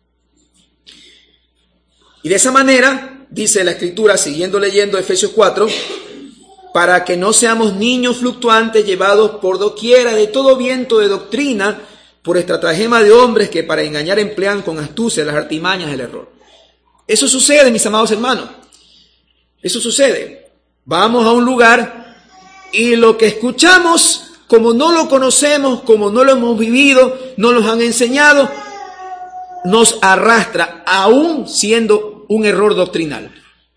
Y de esa manera, dice la Escritura, siguiendo leyendo Efesios 4, para que no seamos niños fluctuantes llevados por doquiera de todo viento de doctrina, por estratagema de hombres que para engañar emplean con astucia las artimañas del error. Eso sucede, mis amados hermanos. Eso sucede. Vamos a un lugar y lo que escuchamos como no lo conocemos, como no lo hemos vivido, no nos han enseñado, nos arrastra, aún siendo un error doctrinal.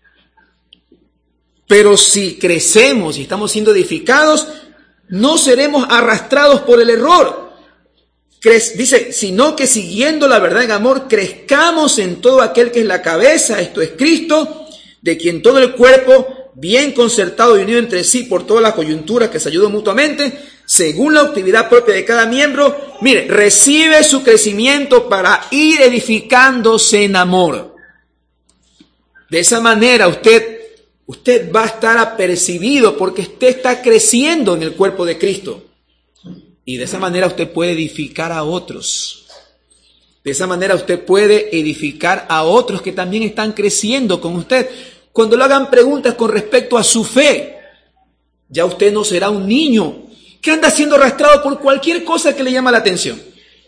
Pero si crecemos y estamos siendo edificados, no seremos arrastrados por el error. Dice, sino que siguiendo la verdad en amor, crezcamos en todo aquel que es la cabeza, esto es Cristo, de quien todo el cuerpo, bien concertado y unido entre sí por todas las coyunturas que se ayudan mutuamente, según la actividad propia de cada miembro, mire, recibe su crecimiento para ir edificándose en amor. De esa manera usted va a estar apercibido porque usted está creciendo en el cuerpo de Cristo. Y de esa manera usted puede edificar a otros. De esa manera usted puede edificar a otros que también están creciendo con usted. Cuando le hagan preguntas con respecto a su fe, ya usted no será un niño que anda siendo arrastrado por cualquier cosa que le llama la atención.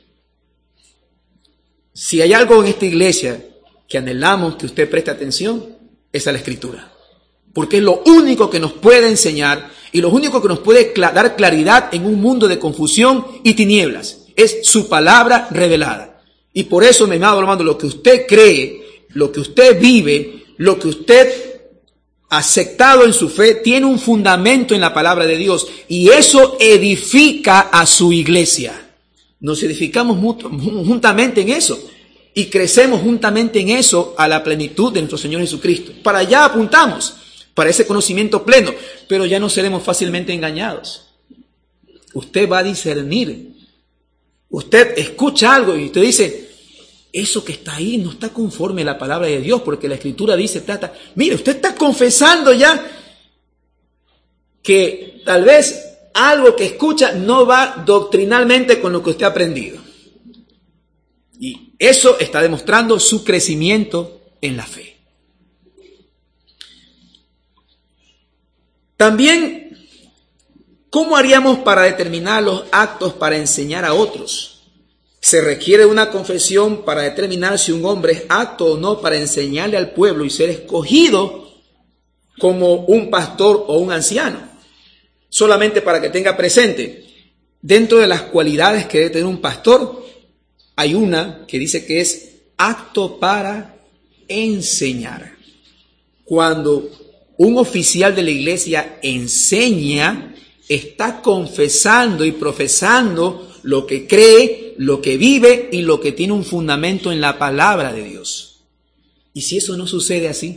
Si hay algo en esta iglesia que anhelamos que usted preste atención, es a la Escritura. Porque es lo único que nos puede enseñar y lo único que nos puede dar claridad en un mundo de confusión y tinieblas. Es su palabra revelada. Y por eso, mi amado hermano, lo que usted cree, lo que usted vive, lo que usted ha aceptado en su fe, tiene un fundamento en la palabra de Dios. Y eso edifica a su iglesia. Nos edificamos juntamente en eso. Y crecemos juntamente en eso a la plenitud de nuestro Señor Jesucristo. Para allá apuntamos. Para ese conocimiento pleno, pero ya no seremos fácilmente engañados. Usted va a discernir. Usted escucha algo y usted dice, eso que está ahí no está conforme a la palabra de Dios, porque la Escritura dice, mire, usted está confesando ya que tal vez algo que escucha no va doctrinalmente con lo que usted ha aprendido. Y eso está demostrando su crecimiento en la fe. También, ¿cómo haríamos para determinar los actos para enseñar a otros? Se requiere una confesión para determinar si un hombre es apto o no para enseñarle al pueblo y ser escogido como un pastor o un anciano. Solamente para que tenga presente, dentro de las cualidades que debe tener un pastor, hay una que dice que es apto para enseñar. Cuando un oficial de la iglesia enseña, está confesando y profesando lo que cree, lo que vive y lo que tiene un fundamento en la palabra de Dios. ¿Y si eso no sucede así?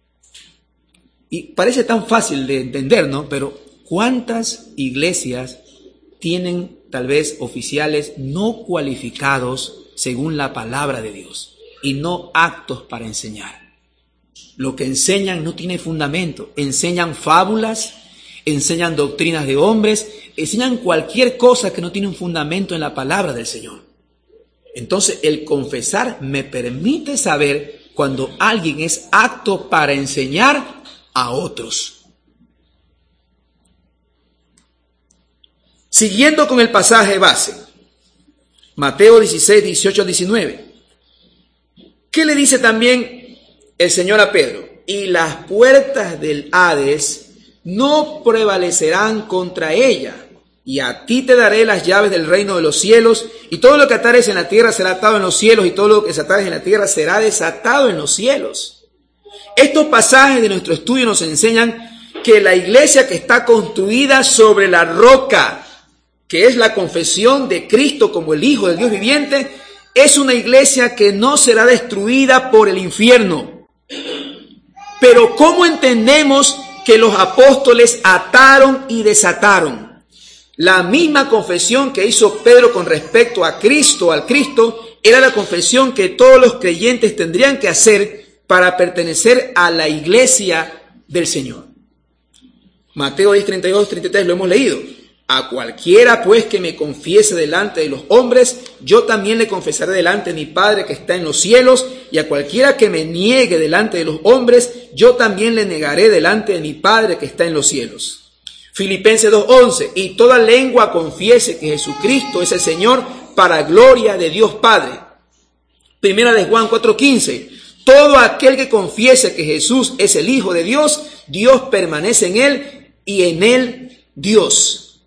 Y parece tan fácil de entender, ¿no? Pero ¿cuántas iglesias tienen tal vez oficiales no cualificados según la palabra de Dios y no aptos para enseñar? Lo que enseñan no tiene fundamento. Enseñan fábulas, enseñan doctrinas de hombres, enseñan cualquier cosa que no tiene un fundamento en la palabra del Señor. Entonces, el confesar me permite saber cuando alguien es apto para enseñar a otros. Siguiendo con el pasaje base, Mateo 16, 18 al 19. ¿Qué le dice también el Señor a Pedro? Y las puertas del Hades no prevalecerán contra ella. Y a ti te daré las llaves del reino de los cielos, y todo lo que atares en la tierra será atado en los cielos, y todo lo que desatares en la tierra será desatado en los cielos. Estos pasajes de nuestro estudio nos enseñan que la iglesia que está construida sobre la roca, que es la confesión de Cristo como el Hijo del Dios viviente, es una iglesia que no será destruida por el infierno. Pero ¿cómo entendemos que los apóstoles ataron y desataron? La misma confesión que hizo Pedro con respecto a Cristo, al Cristo, era la confesión que todos los creyentes tendrían que hacer para pertenecer a la iglesia del Señor. Mateo 10, 32, 33 lo hemos leído. A cualquiera pues que me confiese delante de los hombres, yo también le confesaré delante de mi Padre que está en los cielos, y a cualquiera que me niegue delante de los hombres, yo también le negaré delante de mi Padre que está en los cielos. Filipenses 2:11, y toda lengua confiese que Jesucristo es el Señor para gloria de Dios Padre. Primera de Juan 4:15, todo aquel que confiese que Jesús es el Hijo de Dios, Dios permanece en él y en él Dios.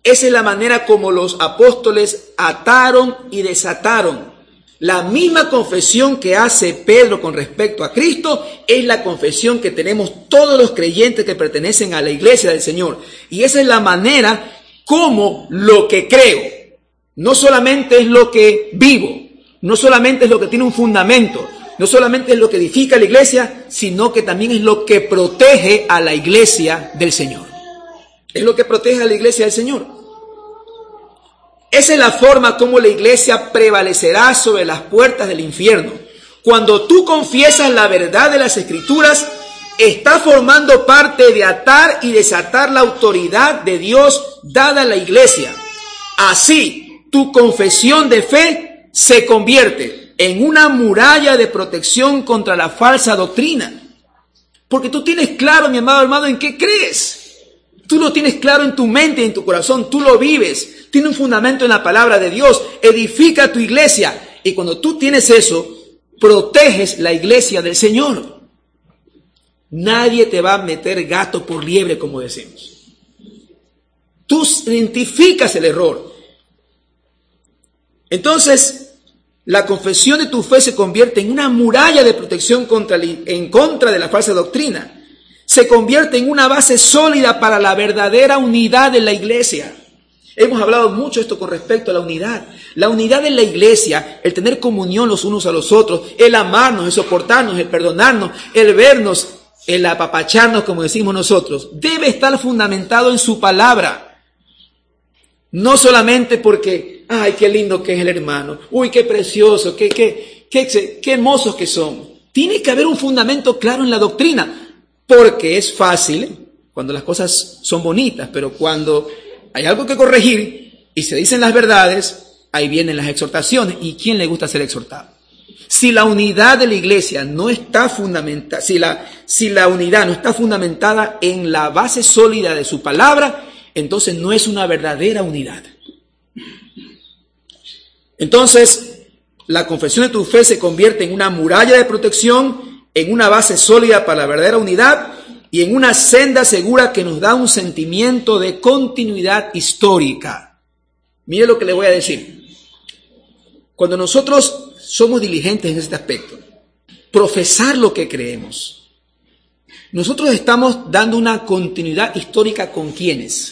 Esa es la manera como los apóstoles ataron y desataron. La misma confesión que hace Pedro con respecto a Cristo es la confesión que tenemos todos los creyentes que pertenecen a la iglesia del Señor. Y esa es la manera como lo que creo no solamente es lo que vivo, no solamente es lo que tiene un fundamento, no solamente es lo que edifica la iglesia, sino que también es lo que protege a la iglesia del Señor. Es lo que protege a la iglesia del Señor. Esa es la forma como la iglesia prevalecerá sobre las puertas del infierno. Cuando tú confiesas la verdad de las Escrituras, está formando parte de atar y desatar la autoridad de Dios dada a la iglesia. Así, tu confesión de fe se convierte en una muralla de protección contra la falsa doctrina. Porque tú tienes claro, mi amado hermano, en qué crees. Tú lo tienes claro en tu mente y en tu corazón, tú lo vives. Tiene un fundamento en la palabra de Dios, edifica tu iglesia. Y cuando tú tienes eso, proteges la iglesia del Señor. Nadie te va a meter gato por liebre, como decimos. Tú identificas el error. Entonces, la confesión de tu fe se convierte en una muralla de protección en contra de la falsa doctrina. Se convierte en una base sólida para la verdadera unidad de la iglesia. Hemos hablado mucho esto con respecto a la unidad. La unidad de la iglesia, el tener comunión los unos a los otros, el amarnos, el soportarnos, el perdonarnos, el vernos, el apapacharnos, como decimos nosotros, debe estar fundamentado en su palabra. No solamente porque, ay, qué lindo que es el hermano, uy, qué precioso, qué hermosos que son. Tiene que haber un fundamento claro en la doctrina, porque es fácil cuando las cosas son bonitas, pero cuando hay algo que corregir y se dicen las verdades, ahí vienen las exhortaciones. ¿Y quién le gusta ser exhortado? Si la unidad de la iglesia no está fundamentada, si la unidad no está fundamentada en la base sólida de su palabra, entonces no es una verdadera unidad. Entonces, la confesión de tu fe se convierte en una muralla de protección, en una base sólida para la verdadera unidad y en una senda segura que nos da un sentimiento de continuidad histórica. Mire lo que le voy a decir. Cuando nosotros somos diligentes en este aspecto, profesar lo que creemos, nosotros estamos dando una continuidad histórica con ¿quiénes?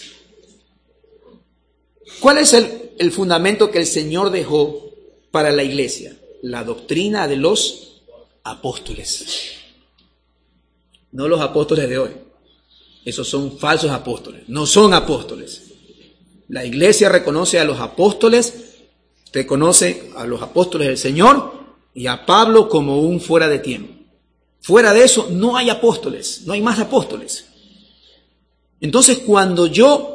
¿Cuál es el fundamento que el Señor dejó para la iglesia? La doctrina de los apóstoles. No los apóstoles de hoy. Esos son falsos apóstoles. No son apóstoles. La iglesia reconoce a los apóstoles del Señor y a Pablo como un fuera de tiempo. Fuera de eso no hay apóstoles, no hay más apóstoles. Entonces cuando yo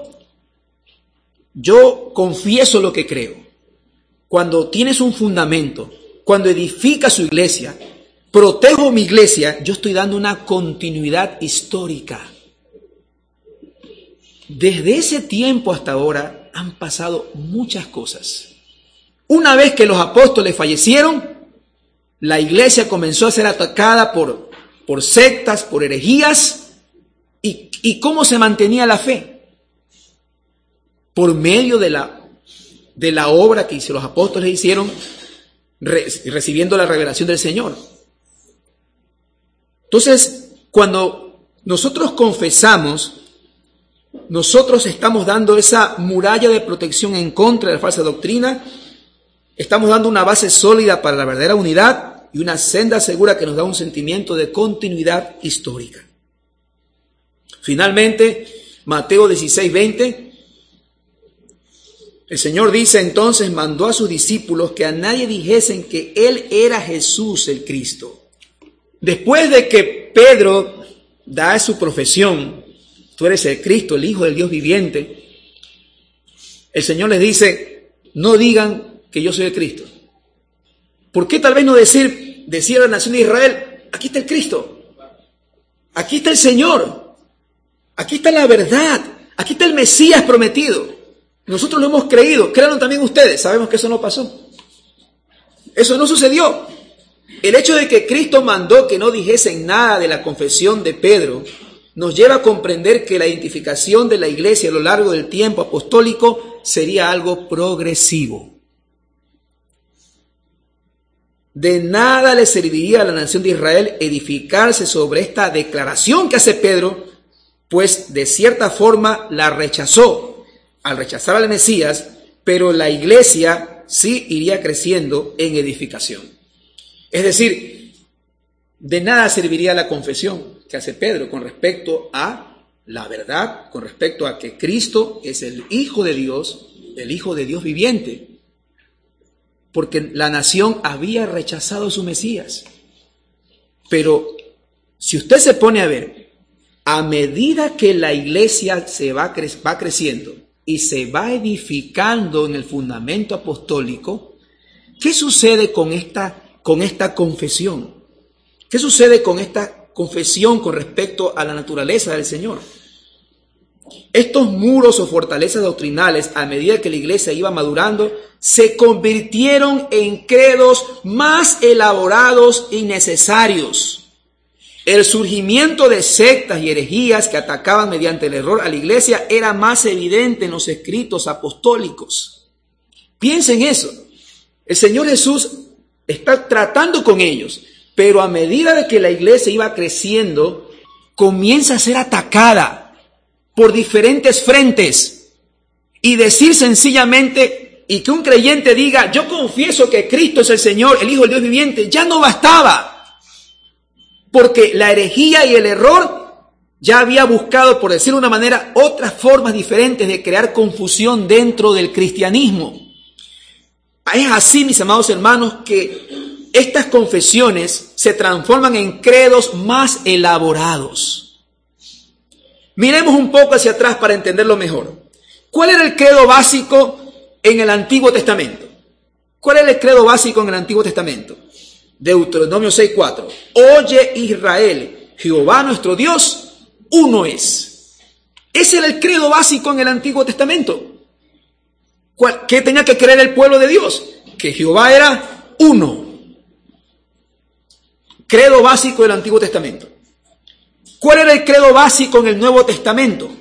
confieso lo que creo, cuando tienes un fundamento, cuando edificas su iglesia, protejo mi iglesia, yo estoy dando una continuidad histórica. Desde ese tiempo hasta ahora han pasado muchas cosas. Una vez que los apóstoles fallecieron, la iglesia comenzó a ser atacada por sectas, por herejías. ¿Y cómo se mantenía la fe? Por medio de la obra que los apóstoles hicieron, recibiendo la revelación del Señor. Entonces, cuando nosotros confesamos, nosotros estamos dando esa muralla de protección en contra de la falsa doctrina, estamos dando una base sólida para la verdadera unidad y una senda segura que nos da un sentimiento de continuidad histórica. Finalmente, Mateo 16:20, el Señor dice entonces, mandó a sus discípulos que a nadie dijesen que Él era Jesús el Cristo. Después de que Pedro da su profesión, tú eres el Cristo, el Hijo del Dios viviente, el Señor les dice, no digan que yo soy el Cristo. ¿Por qué tal vez no decir a la nación de Israel, aquí está el Cristo, aquí está el Señor, aquí está la verdad, aquí está el Mesías prometido? Nosotros lo hemos creído, créanlo también ustedes, sabemos que eso no pasó. Eso no sucedió. El hecho de que Cristo mandó que no dijesen nada de la confesión de Pedro nos lleva a comprender que la identificación de la iglesia a lo largo del tiempo apostólico sería algo progresivo. De nada le serviría a la nación de Israel edificarse sobre esta declaración que hace Pedro, pues de cierta forma la rechazó al rechazar al Mesías, pero la iglesia sí iría creciendo en edificación. Es decir, de nada serviría la confesión que hace Pedro con respecto a la verdad, con respecto a que Cristo es el Hijo de Dios viviente, porque la nación había rechazado a su Mesías. Pero si usted se pone a ver, a medida que la iglesia va creciendo y se va edificando en el fundamento apostólico, ¿qué sucede con esta confesión? ¿Qué sucede con esta confesión con respecto a la naturaleza del Señor? Estos muros o fortalezas doctrinales, a medida que la iglesia iba madurando, se convirtieron en credos más elaborados y necesarios. El surgimiento de sectas y herejías que atacaban mediante el error a la iglesia era más evidente en los escritos apostólicos. Piensen eso. El Señor Jesús está tratando con ellos, pero a medida de que la iglesia iba creciendo, comienza a ser atacada por diferentes frentes, y decir sencillamente, y que un creyente diga, yo confieso que Cristo es el Señor, el Hijo del Dios viviente, ya no bastaba, porque la herejía y el error ya había buscado, por decirlo de una manera, otras formas diferentes de crear confusión dentro del cristianismo. Es así, mis amados hermanos, que estas confesiones se transforman en credos más elaborados. Miremos un poco hacia atrás para entenderlo mejor. ¿Cuál era el credo básico en el Antiguo Testamento? ¿Cuál era el credo básico en el Antiguo Testamento? Deuteronomio 6:4. Oye Israel, Jehová nuestro Dios, uno es. Ese era el credo básico en el Antiguo Testamento. ¿Qué tenía que creer el pueblo de Dios? Que Jehová era uno. Credo básico del Antiguo Testamento. ¿Cuál era el credo básico en el Nuevo Testamento?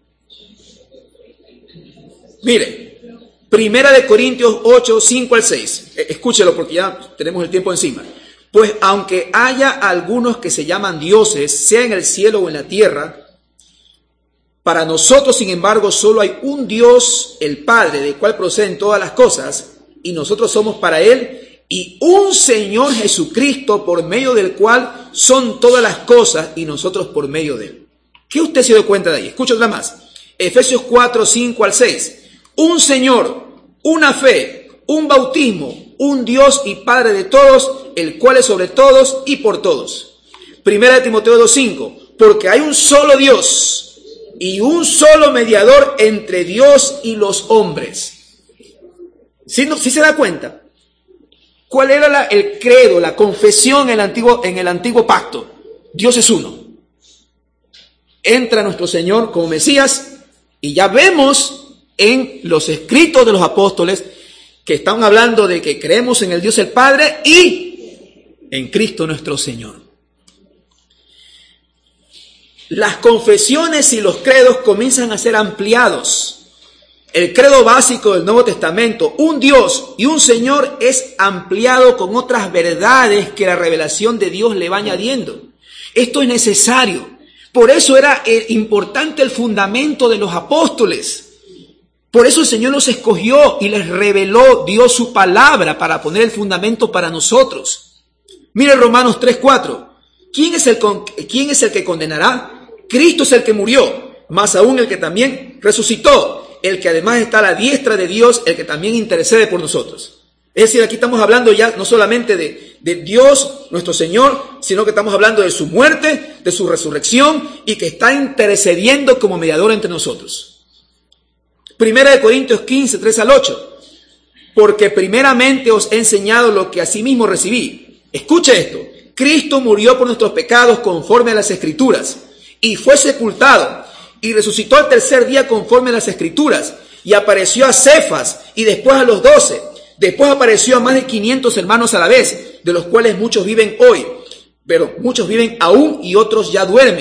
Mire, 1 Corintios 8, 5 al 6. Escúchelo porque ya tenemos el tiempo encima. Pues aunque haya algunos que se llaman dioses, sea en el cielo o en la tierra, para nosotros, sin embargo, solo hay un Dios, el Padre, del cual proceden todas las cosas, y nosotros somos para Él, y un Señor Jesucristo, por medio del cual son todas las cosas, y nosotros por medio de Él. ¿Qué usted se dio cuenta de ahí? Escucha otra más. Efesios 4, 5 al 6. Un Señor, una fe, un bautismo, un Dios y Padre de todos, el cual es sobre todos y por todos. 1 Timoteo 2, 5. Porque hay un solo Dios y un solo mediador entre Dios y los hombres. ¿Sí se da cuenta? ¿Cuál era el credo, la confesión en el antiguo pacto? Dios es uno. Entra nuestro Señor como Mesías y ya vemos en los escritos de los apóstoles que están hablando de que creemos en el Dios el Padre y en Cristo nuestro Señor. Las confesiones y los credos comienzan a ser ampliados. El credo básico del Nuevo Testamento, un Dios y un Señor, es ampliado con otras verdades que la revelación de Dios le va añadiendo. Esto es necesario. Por eso era importante el fundamento de los apóstoles. Por eso el Señor los escogió y les reveló, dio su palabra para poner el fundamento para nosotros. Mire Romanos 3:4. ¿Quién es el que condenará? Cristo es el que murió, más aún el que también resucitó, el que además está a la diestra de Dios, el que también intercede por nosotros. Es decir, aquí estamos hablando ya no solamente de Dios, nuestro Señor, sino que estamos hablando de su muerte, de su resurrección y que está intercediendo como mediador entre nosotros. 1 Corintios 15, 3 al 8. Porque primeramente os he enseñado lo que asimismo recibí. Escuche esto. Cristo murió por nuestros pecados conforme a las Escrituras y fue sepultado y resucitó al tercer día conforme a las Escrituras y apareció a Cefas y después a los 12. Después apareció a más de 500 hermanos a la vez, de los cuales muchos viven hoy, pero muchos viven aún y otros ya duermen.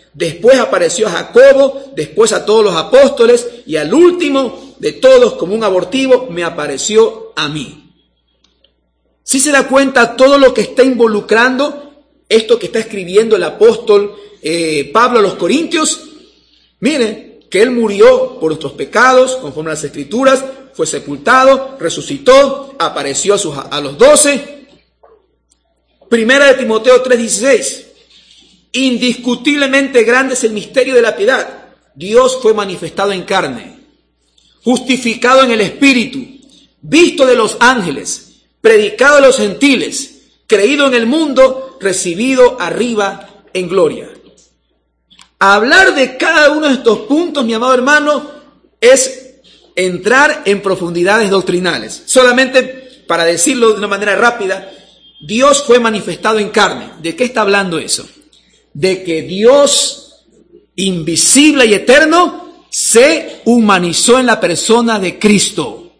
después apareció a Jacobo, después a todos los apóstoles y al último de todos, como un abortivo, me apareció a mí. ¿Sí se da cuenta todo lo que está involucrando esto que está escribiendo el apóstol Pablo a los Corintios? Miren, que él murió por nuestros pecados, conforme a las Escrituras, fue sepultado, resucitó, apareció a los 12. Primera de Timoteo 3:16. Indiscutiblemente grande es el misterio de la piedad. Dios fue manifestado en carne, justificado en el Espíritu, visto de los ángeles, predicado a los gentiles, creído en el mundo, recibido arriba en gloria. Hablar de cada uno de estos puntos, mi amado hermano, es entrar en profundidades doctrinales. Solamente para decirlo de una manera rápida, Dios fue manifestado en carne. ¿De qué está hablando eso? De que Dios, invisible y eterno, se humanizó en la persona de Cristo.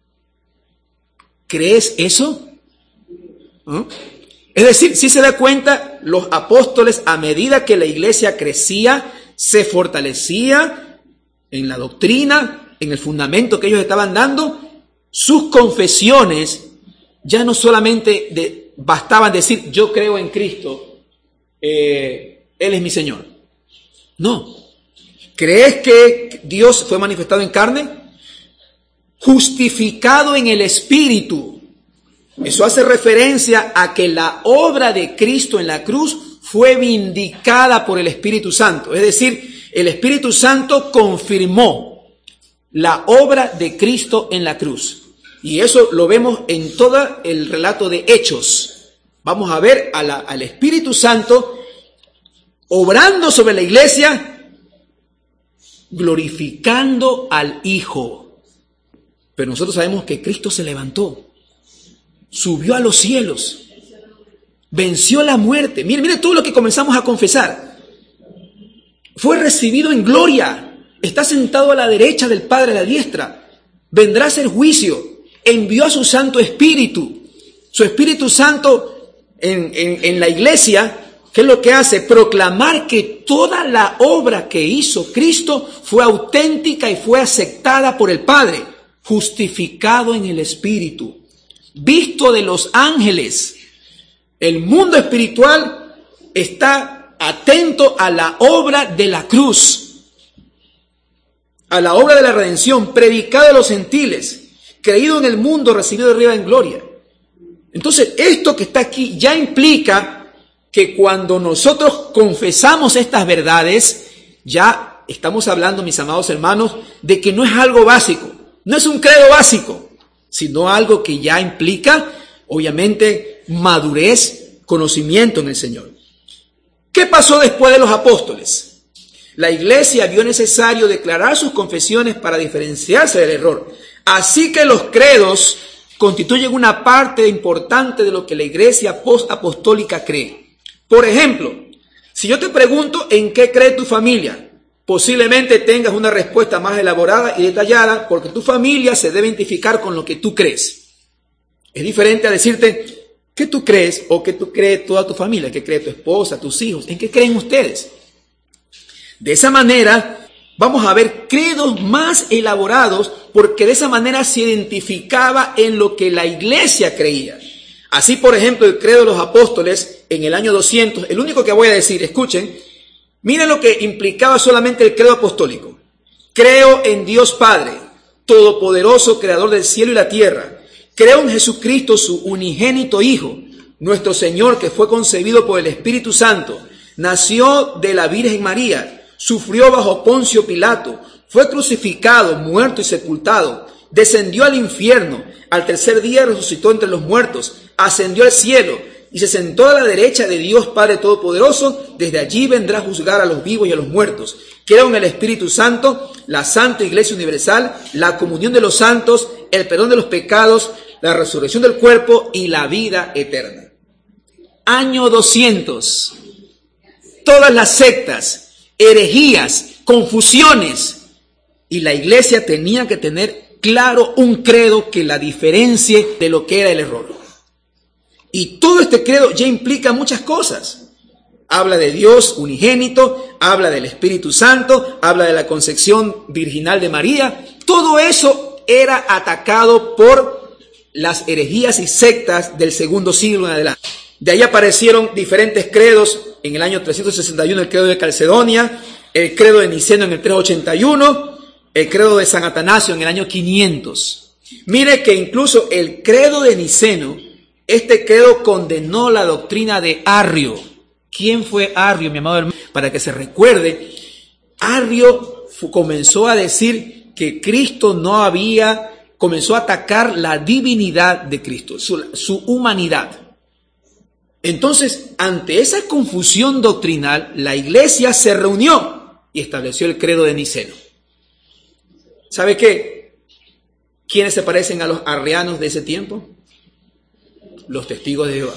¿Crees eso? ¿Ah? Es decir, si se da cuenta, los apóstoles, a medida que la iglesia crecía, se fortalecía en la doctrina, en el fundamento que ellos estaban dando, sus confesiones ya no solamente bastaban decir, yo creo en Cristo, Él es mi Señor. No. ¿Crees que Dios fue manifestado en carne? Justificado en el Espíritu. Eso hace referencia a que la obra de Cristo en la cruz fue vindicada por el Espíritu Santo. Es decir, el Espíritu Santo confirmó la obra de Cristo en la cruz. Y eso lo vemos en todo el relato de Hechos. Vamos a ver al Espíritu Santo obrando sobre la iglesia, glorificando al Hijo. Pero nosotros sabemos que Cristo se levantó, subió a los cielos, venció la muerte. Mire todo lo que comenzamos a confesar. Fue recibido en gloria, está sentado a la derecha del Padre, a la diestra. Vendrá a hacer juicio, envió a su Santo Espíritu. Su Espíritu Santo en la iglesia, ¿qué es lo que hace? Proclamar que toda la obra que hizo Cristo fue auténtica y fue aceptada por el Padre, justificado en el Espíritu, visto de los ángeles. El mundo espiritual está atento a la obra de la cruz, a la obra de la redención, predicado a los gentiles, creído en el mundo, recibido de arriba en gloria. Entonces, esto que está aquí ya implica que cuando nosotros confesamos estas verdades, ya estamos hablando, mis amados hermanos, de que no es algo básico, no es un credo básico, sino algo que ya implica, obviamente, madurez, conocimiento en el Señor. ¿Qué pasó después de los apóstoles? La iglesia vio necesario declarar sus confesiones para diferenciarse del error. Así que los credos constituyen una parte importante de lo que la iglesia post-apostólica cree. Por ejemplo, si yo te pregunto en qué cree tu familia, posiblemente tengas una respuesta más elaborada y detallada porque tu familia se debe identificar con lo que tú crees. Es diferente a decirte qué tú crees o qué tú crees toda tu familia, qué cree tu esposa, tus hijos, en qué creen ustedes. De esa manera vamos a ver credos más elaborados porque de esa manera se identificaba en lo que la iglesia creía. Así, por ejemplo, el credo de los apóstoles en el año 200, el único que voy a decir, escuchen, miren lo que implicaba solamente el credo apostólico. Creo en Dios Padre, todopoderoso, creador del cielo y la tierra. Creo en Jesucristo, su unigénito Hijo, nuestro Señor, que fue concebido por el Espíritu Santo, nació de la Virgen María, sufrió bajo Poncio Pilato, fue crucificado, muerto y sepultado, descendió al infierno, al tercer día resucitó entre los muertos, ascendió al cielo y se sentó a la derecha de Dios Padre Todopoderoso. Desde allí vendrá a juzgar a los vivos y a los muertos. Creo en el Espíritu Santo, la Santa Iglesia Universal, la comunión de los santos, el perdón de los pecados, la resurrección del cuerpo y la vida eterna. Año 200. Todas las sectas, herejías, confusiones. Y la iglesia tenía que tener claro un credo que la diferencie de lo que era el error. Y todo este credo ya implica muchas cosas. Habla de Dios unigénito, habla del Espíritu Santo, habla de la concepción virginal de María. Todo eso era atacado por las herejías y sectas del segundo siglo en adelante. De ahí aparecieron diferentes credos en el año 361, el credo de Calcedonia, el credo de Niceno en el 381, el credo de San Atanasio en el año 500. Mire que incluso el credo de Niceno, este credo condenó la doctrina de Arrio. ¿Quién fue Arrio, mi amado hermano? Para que se recuerde, Arrio comenzó a decir que Cristo no había, comenzó a atacar la divinidad de Cristo, su humanidad. Entonces, ante esa confusión doctrinal, la iglesia se reunió y estableció el credo de Niceno. ¿Sabe qué? ¿Quiénes se parecen a los arrianos de ese tiempo? Los testigos de Jehová.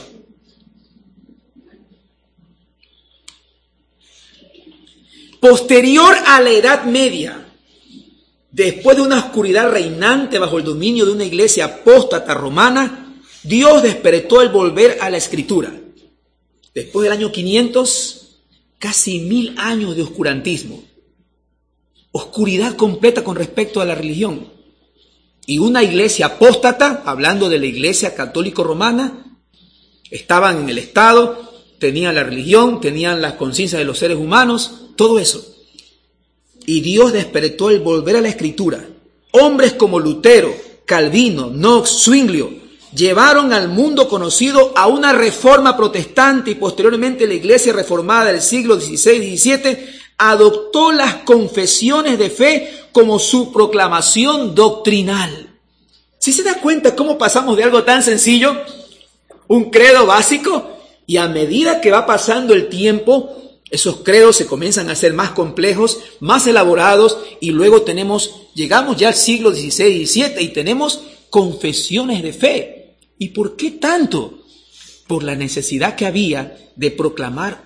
Posterior a la Edad Media, después de una oscuridad reinante bajo el dominio de una iglesia apóstata romana, Dios despertó el volver a la Escritura. Después del año 500, casi 1000 años de oscurantismo. Oscuridad completa con respecto a la religión. Y una iglesia apóstata, hablando de la iglesia católico romana, estaban en el Estado, tenían la religión, tenían las conciencias de los seres humanos, todo eso. Y Dios despertó el volver a la Escritura. Hombres como Lutero, Calvino, Knox, Zwinglio, llevaron al mundo conocido a una reforma protestante y posteriormente la iglesia reformada del siglo XVI y XVII adoptó las confesiones de fe como su proclamación doctrinal. ¿Sí se da cuenta cómo pasamos de algo tan sencillo, un credo básico, y a medida que va pasando el tiempo, esos credos se comienzan a ser más complejos, más elaborados, y luego llegamos ya al siglo XVI y XVII y tenemos confesiones de fe. ¿Y por qué tanto? Por la necesidad que había de proclamar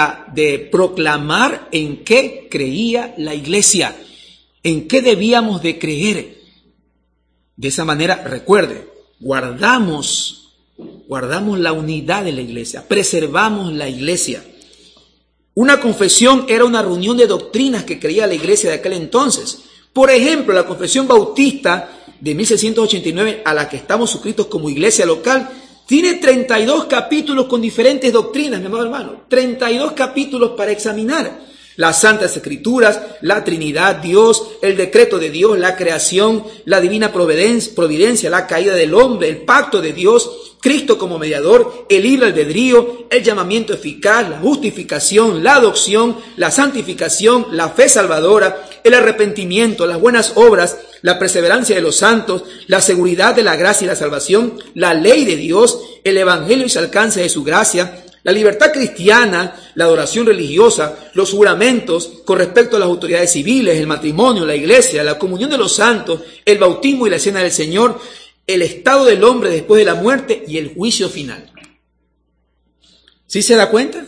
en qué creía la iglesia, en qué debíamos de creer. De esa manera, recuerde, guardamos la unidad de la iglesia, preservamos la iglesia. Una confesión era una reunión de doctrinas que creía la iglesia de aquel entonces. Por ejemplo, la Confesión Bautista de 1689, a la que estamos suscritos como iglesia local, tiene 32 capítulos con diferentes doctrinas, mi amado hermano. 32 capítulos para examinar. Las Santas Escrituras, la Trinidad, Dios, el decreto de Dios, la creación, la divina providencia, la caída del hombre, el pacto de Dios, Cristo como mediador, el libre albedrío, el llamamiento eficaz, la justificación, la adopción, la santificación, la fe salvadora, el arrepentimiento, las buenas obras, la perseverancia de los santos, la seguridad de la gracia y la salvación, la ley de Dios, el evangelio y su alcance de su gracia, la libertad cristiana, la adoración religiosa, los juramentos con respecto a las autoridades civiles, el matrimonio, la iglesia, la comunión de los santos, el bautismo y la cena del Señor, el estado del hombre después de la muerte y el juicio final. ¿Sí se da cuenta?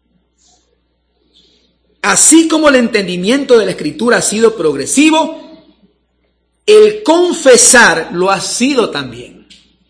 Así como el entendimiento de la Escritura ha sido progresivo, el confesar lo ha sido también.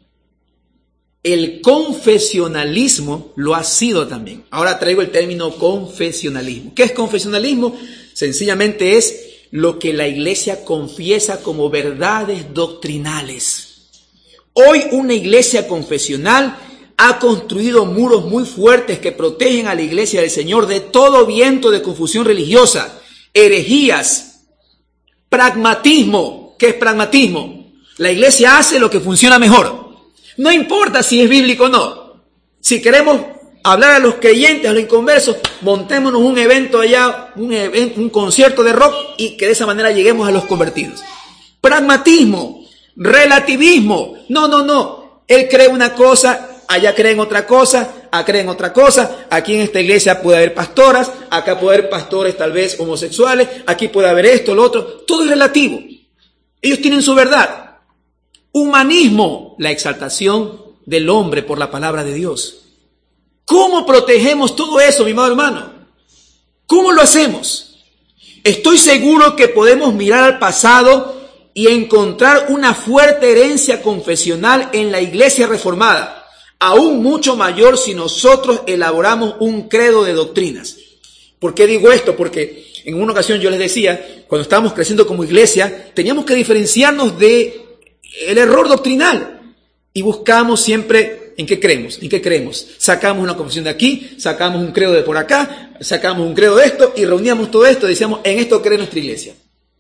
El confesionalismo lo ha sido también. Ahora traigo el término confesionalismo. ¿Qué es confesionalismo? Sencillamente es lo que la iglesia confiesa como verdades doctrinales. Hoy una iglesia confesional ha construido muros muy fuertes que protegen a la iglesia del Señor de todo viento de confusión religiosa, herejías, pragmatismo. ¿Qué es pragmatismo? La iglesia hace lo que funciona mejor. No importa si es bíblico o no. Si queremos hablar a los creyentes, a los inconversos, montémonos un evento allá, un concierto de rock y que de esa manera lleguemos a los convertidos. Pragmatismo, relativismo. No. Él cree una cosa, allá creen otra cosa, acá creen otra cosa. Aquí en esta iglesia puede haber pastoras, acá puede haber pastores tal vez homosexuales, aquí puede haber esto, lo otro. Todo es relativo. Ellos tienen su verdad. Humanismo, la exaltación del hombre por la palabra de Dios. ¿Cómo protegemos todo eso, mi amado hermano? ¿Cómo lo hacemos? Estoy seguro que podemos mirar al pasado y encontrar una fuerte herencia confesional en la iglesia reformada. aún mucho mayor si nosotros elaboramos un credo de doctrinas. ¿Por qué digo esto? Porque en una ocasión yo les decía, cuando estábamos creciendo como iglesia, teníamos que diferenciarnos del error doctrinal y buscamos siempre en qué creemos, en qué creemos. Sacamos una confesión de aquí, sacamos un credo de por acá, sacamos un credo de esto y reuníamos todo esto y decíamos, en esto cree nuestra iglesia.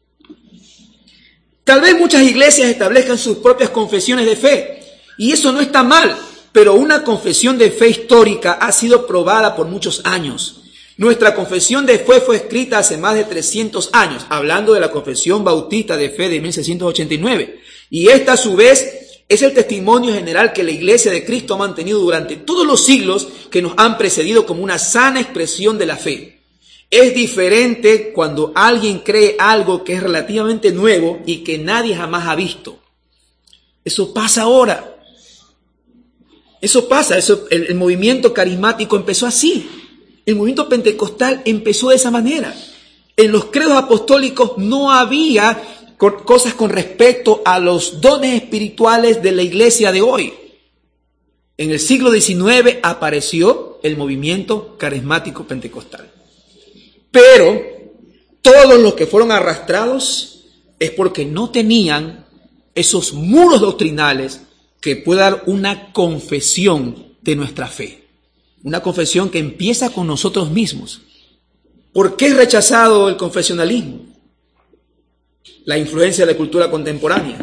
Tal vez muchas iglesias establezcan sus propias confesiones de fe y eso no está mal, pero una confesión de fe histórica ha sido probada por muchos años. Nuestra confesión de fe fue escrita hace más de 300 años, hablando de la Confesión Bautista de Fe de 1689. Y esta, a su vez, es el testimonio general que la Iglesia de Cristo ha mantenido durante todos los siglos que nos han precedido como una sana expresión de la fe. Es diferente cuando alguien cree algo que es relativamente nuevo y que nadie jamás ha visto. Eso pasa ahora. Eso pasa. El movimiento carismático empezó así. El movimiento pentecostal empezó de esa manera. En los credos apostólicos no había cosas con respecto a los dones espirituales de la iglesia de hoy. En el siglo XIX apareció el movimiento carismático pentecostal. Pero todos los que fueron arrastrados es porque no tenían esos muros doctrinales que puedan dar una confesión de nuestra fe. Una confesión que empieza con nosotros mismos. ¿Por qué es rechazado el confesionalismo? La influencia de la cultura contemporánea.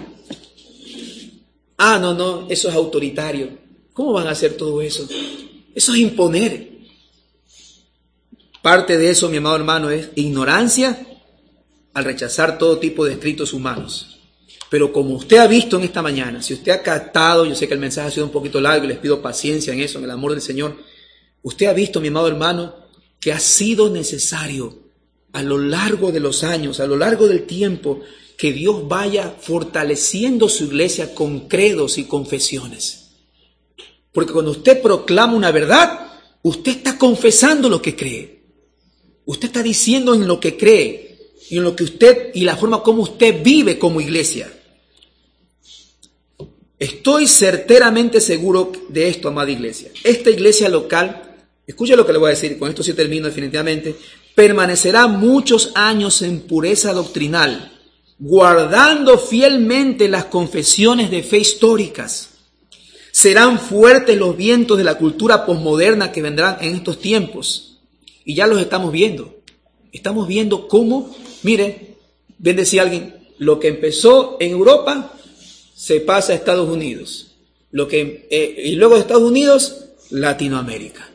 No, eso es autoritario. ¿Cómo van a hacer todo eso? Eso es imponer. Parte de eso, mi amado hermano, es ignorancia al rechazar todo tipo de escritos humanos. Pero como usted ha visto en esta mañana, si usted ha captado, yo sé que el mensaje ha sido un poquito largo y les pido paciencia en eso, en el amor del Señor. Usted ha visto, mi amado hermano, que ha sido necesario a lo largo de los años, a lo largo del tiempo, que Dios vaya fortaleciendo su iglesia con credos y confesiones. Porque cuando usted proclama una verdad, usted está confesando lo que cree. Usted está diciendo en lo que cree y en lo que usted y la forma como usted vive como iglesia. Estoy certeramente seguro de esto, amada iglesia. Esta iglesia local, escuche lo que le voy a decir, con esto sí termino definitivamente, permanecerá muchos años en pureza doctrinal, guardando fielmente las confesiones de fe históricas. Serán fuertes los vientos de la cultura posmoderna que vendrán en estos tiempos. Y ya los estamos viendo. Estamos viendo cómo, mire, bien decía alguien, lo que empezó en Europa se pasa a Estados Unidos. Y luego de Estados Unidos, Latinoamérica.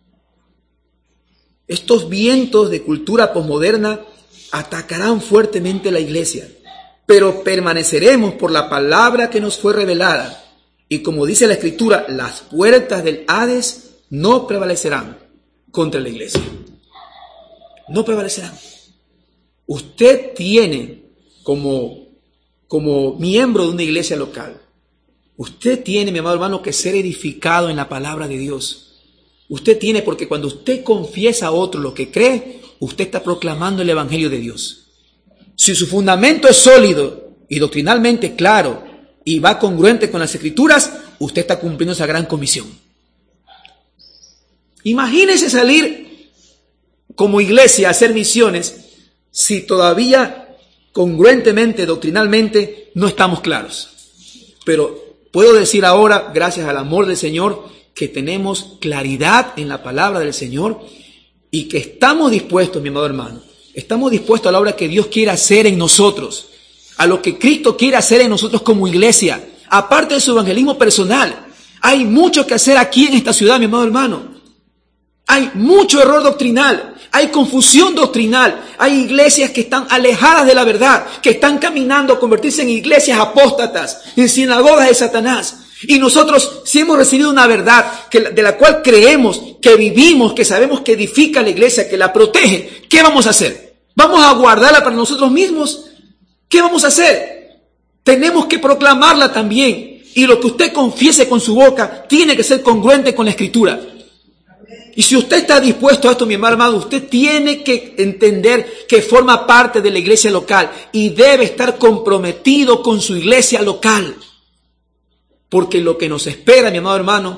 Estos vientos de cultura posmoderna atacarán fuertemente la iglesia, pero permaneceremos por la palabra que nos fue revelada. Y como dice la Escritura, las puertas del Hades no prevalecerán contra la iglesia. No prevalecerán. Usted tiene como miembro de una iglesia local, usted tiene, mi amado hermano, que ser edificado en la palabra de Dios. Usted tiene, porque cuando usted confiesa a otro lo que cree, usted está proclamando el evangelio de Dios. Si su fundamento es sólido y doctrinalmente claro y va congruente con las Escrituras, usted está cumpliendo esa gran comisión. Imagínese salir como iglesia a hacer misiones si todavía congruentemente, doctrinalmente, no estamos claros. Pero puedo decir ahora, gracias al amor del Señor, que tenemos claridad en la palabra del Señor y que estamos dispuestos, mi amado hermano, estamos dispuestos a la obra que Dios quiere hacer en nosotros, a lo que Cristo quiere hacer en nosotros como iglesia, aparte de su evangelismo personal. Hay mucho que hacer aquí en esta ciudad, mi amado hermano. Hay mucho error doctrinal, hay confusión doctrinal, hay iglesias que están alejadas de la verdad, que están caminando a convertirse en iglesias apóstatas, en sinagogas de Satanás. Y nosotros, si hemos recibido una verdad de la cual creemos, que vivimos, que sabemos que edifica la iglesia, que la protege, ¿qué vamos a hacer? ¿Vamos a guardarla para nosotros mismos? ¿Qué vamos a hacer? Tenemos que proclamarla también. Y lo que usted confiese con su boca tiene que ser congruente con la Escritura. Y si usted está dispuesto a esto, mi hermano, usted tiene que entender que forma parte de la iglesia local y debe estar comprometido con su iglesia local. Porque lo que nos espera, mi amado hermano,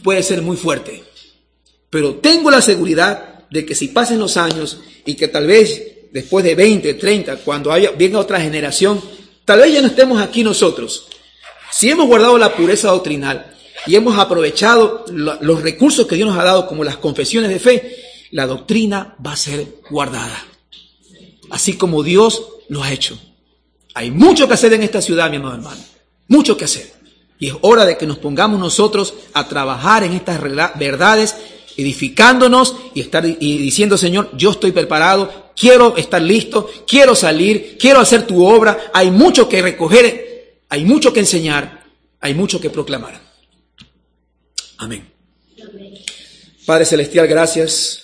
puede ser muy fuerte. Pero tengo la seguridad de que si pasen los años y que tal vez después de 20, 30, cuando venga otra generación, tal vez ya no estemos aquí nosotros. Si hemos guardado la pureza doctrinal y hemos aprovechado los recursos que Dios nos ha dado, como las confesiones de fe, la doctrina va a ser guardada. Así como Dios lo ha hecho. Hay mucho que hacer en esta ciudad, mi amado hermano. Mucho que hacer. Y es hora de que nos pongamos nosotros a trabajar en estas verdades, edificándonos y diciendo: Señor, yo estoy preparado, quiero estar listo, quiero salir, quiero hacer tu obra. Hay mucho que recoger, hay mucho que enseñar, hay mucho que proclamar. Amén. Padre Celestial, gracias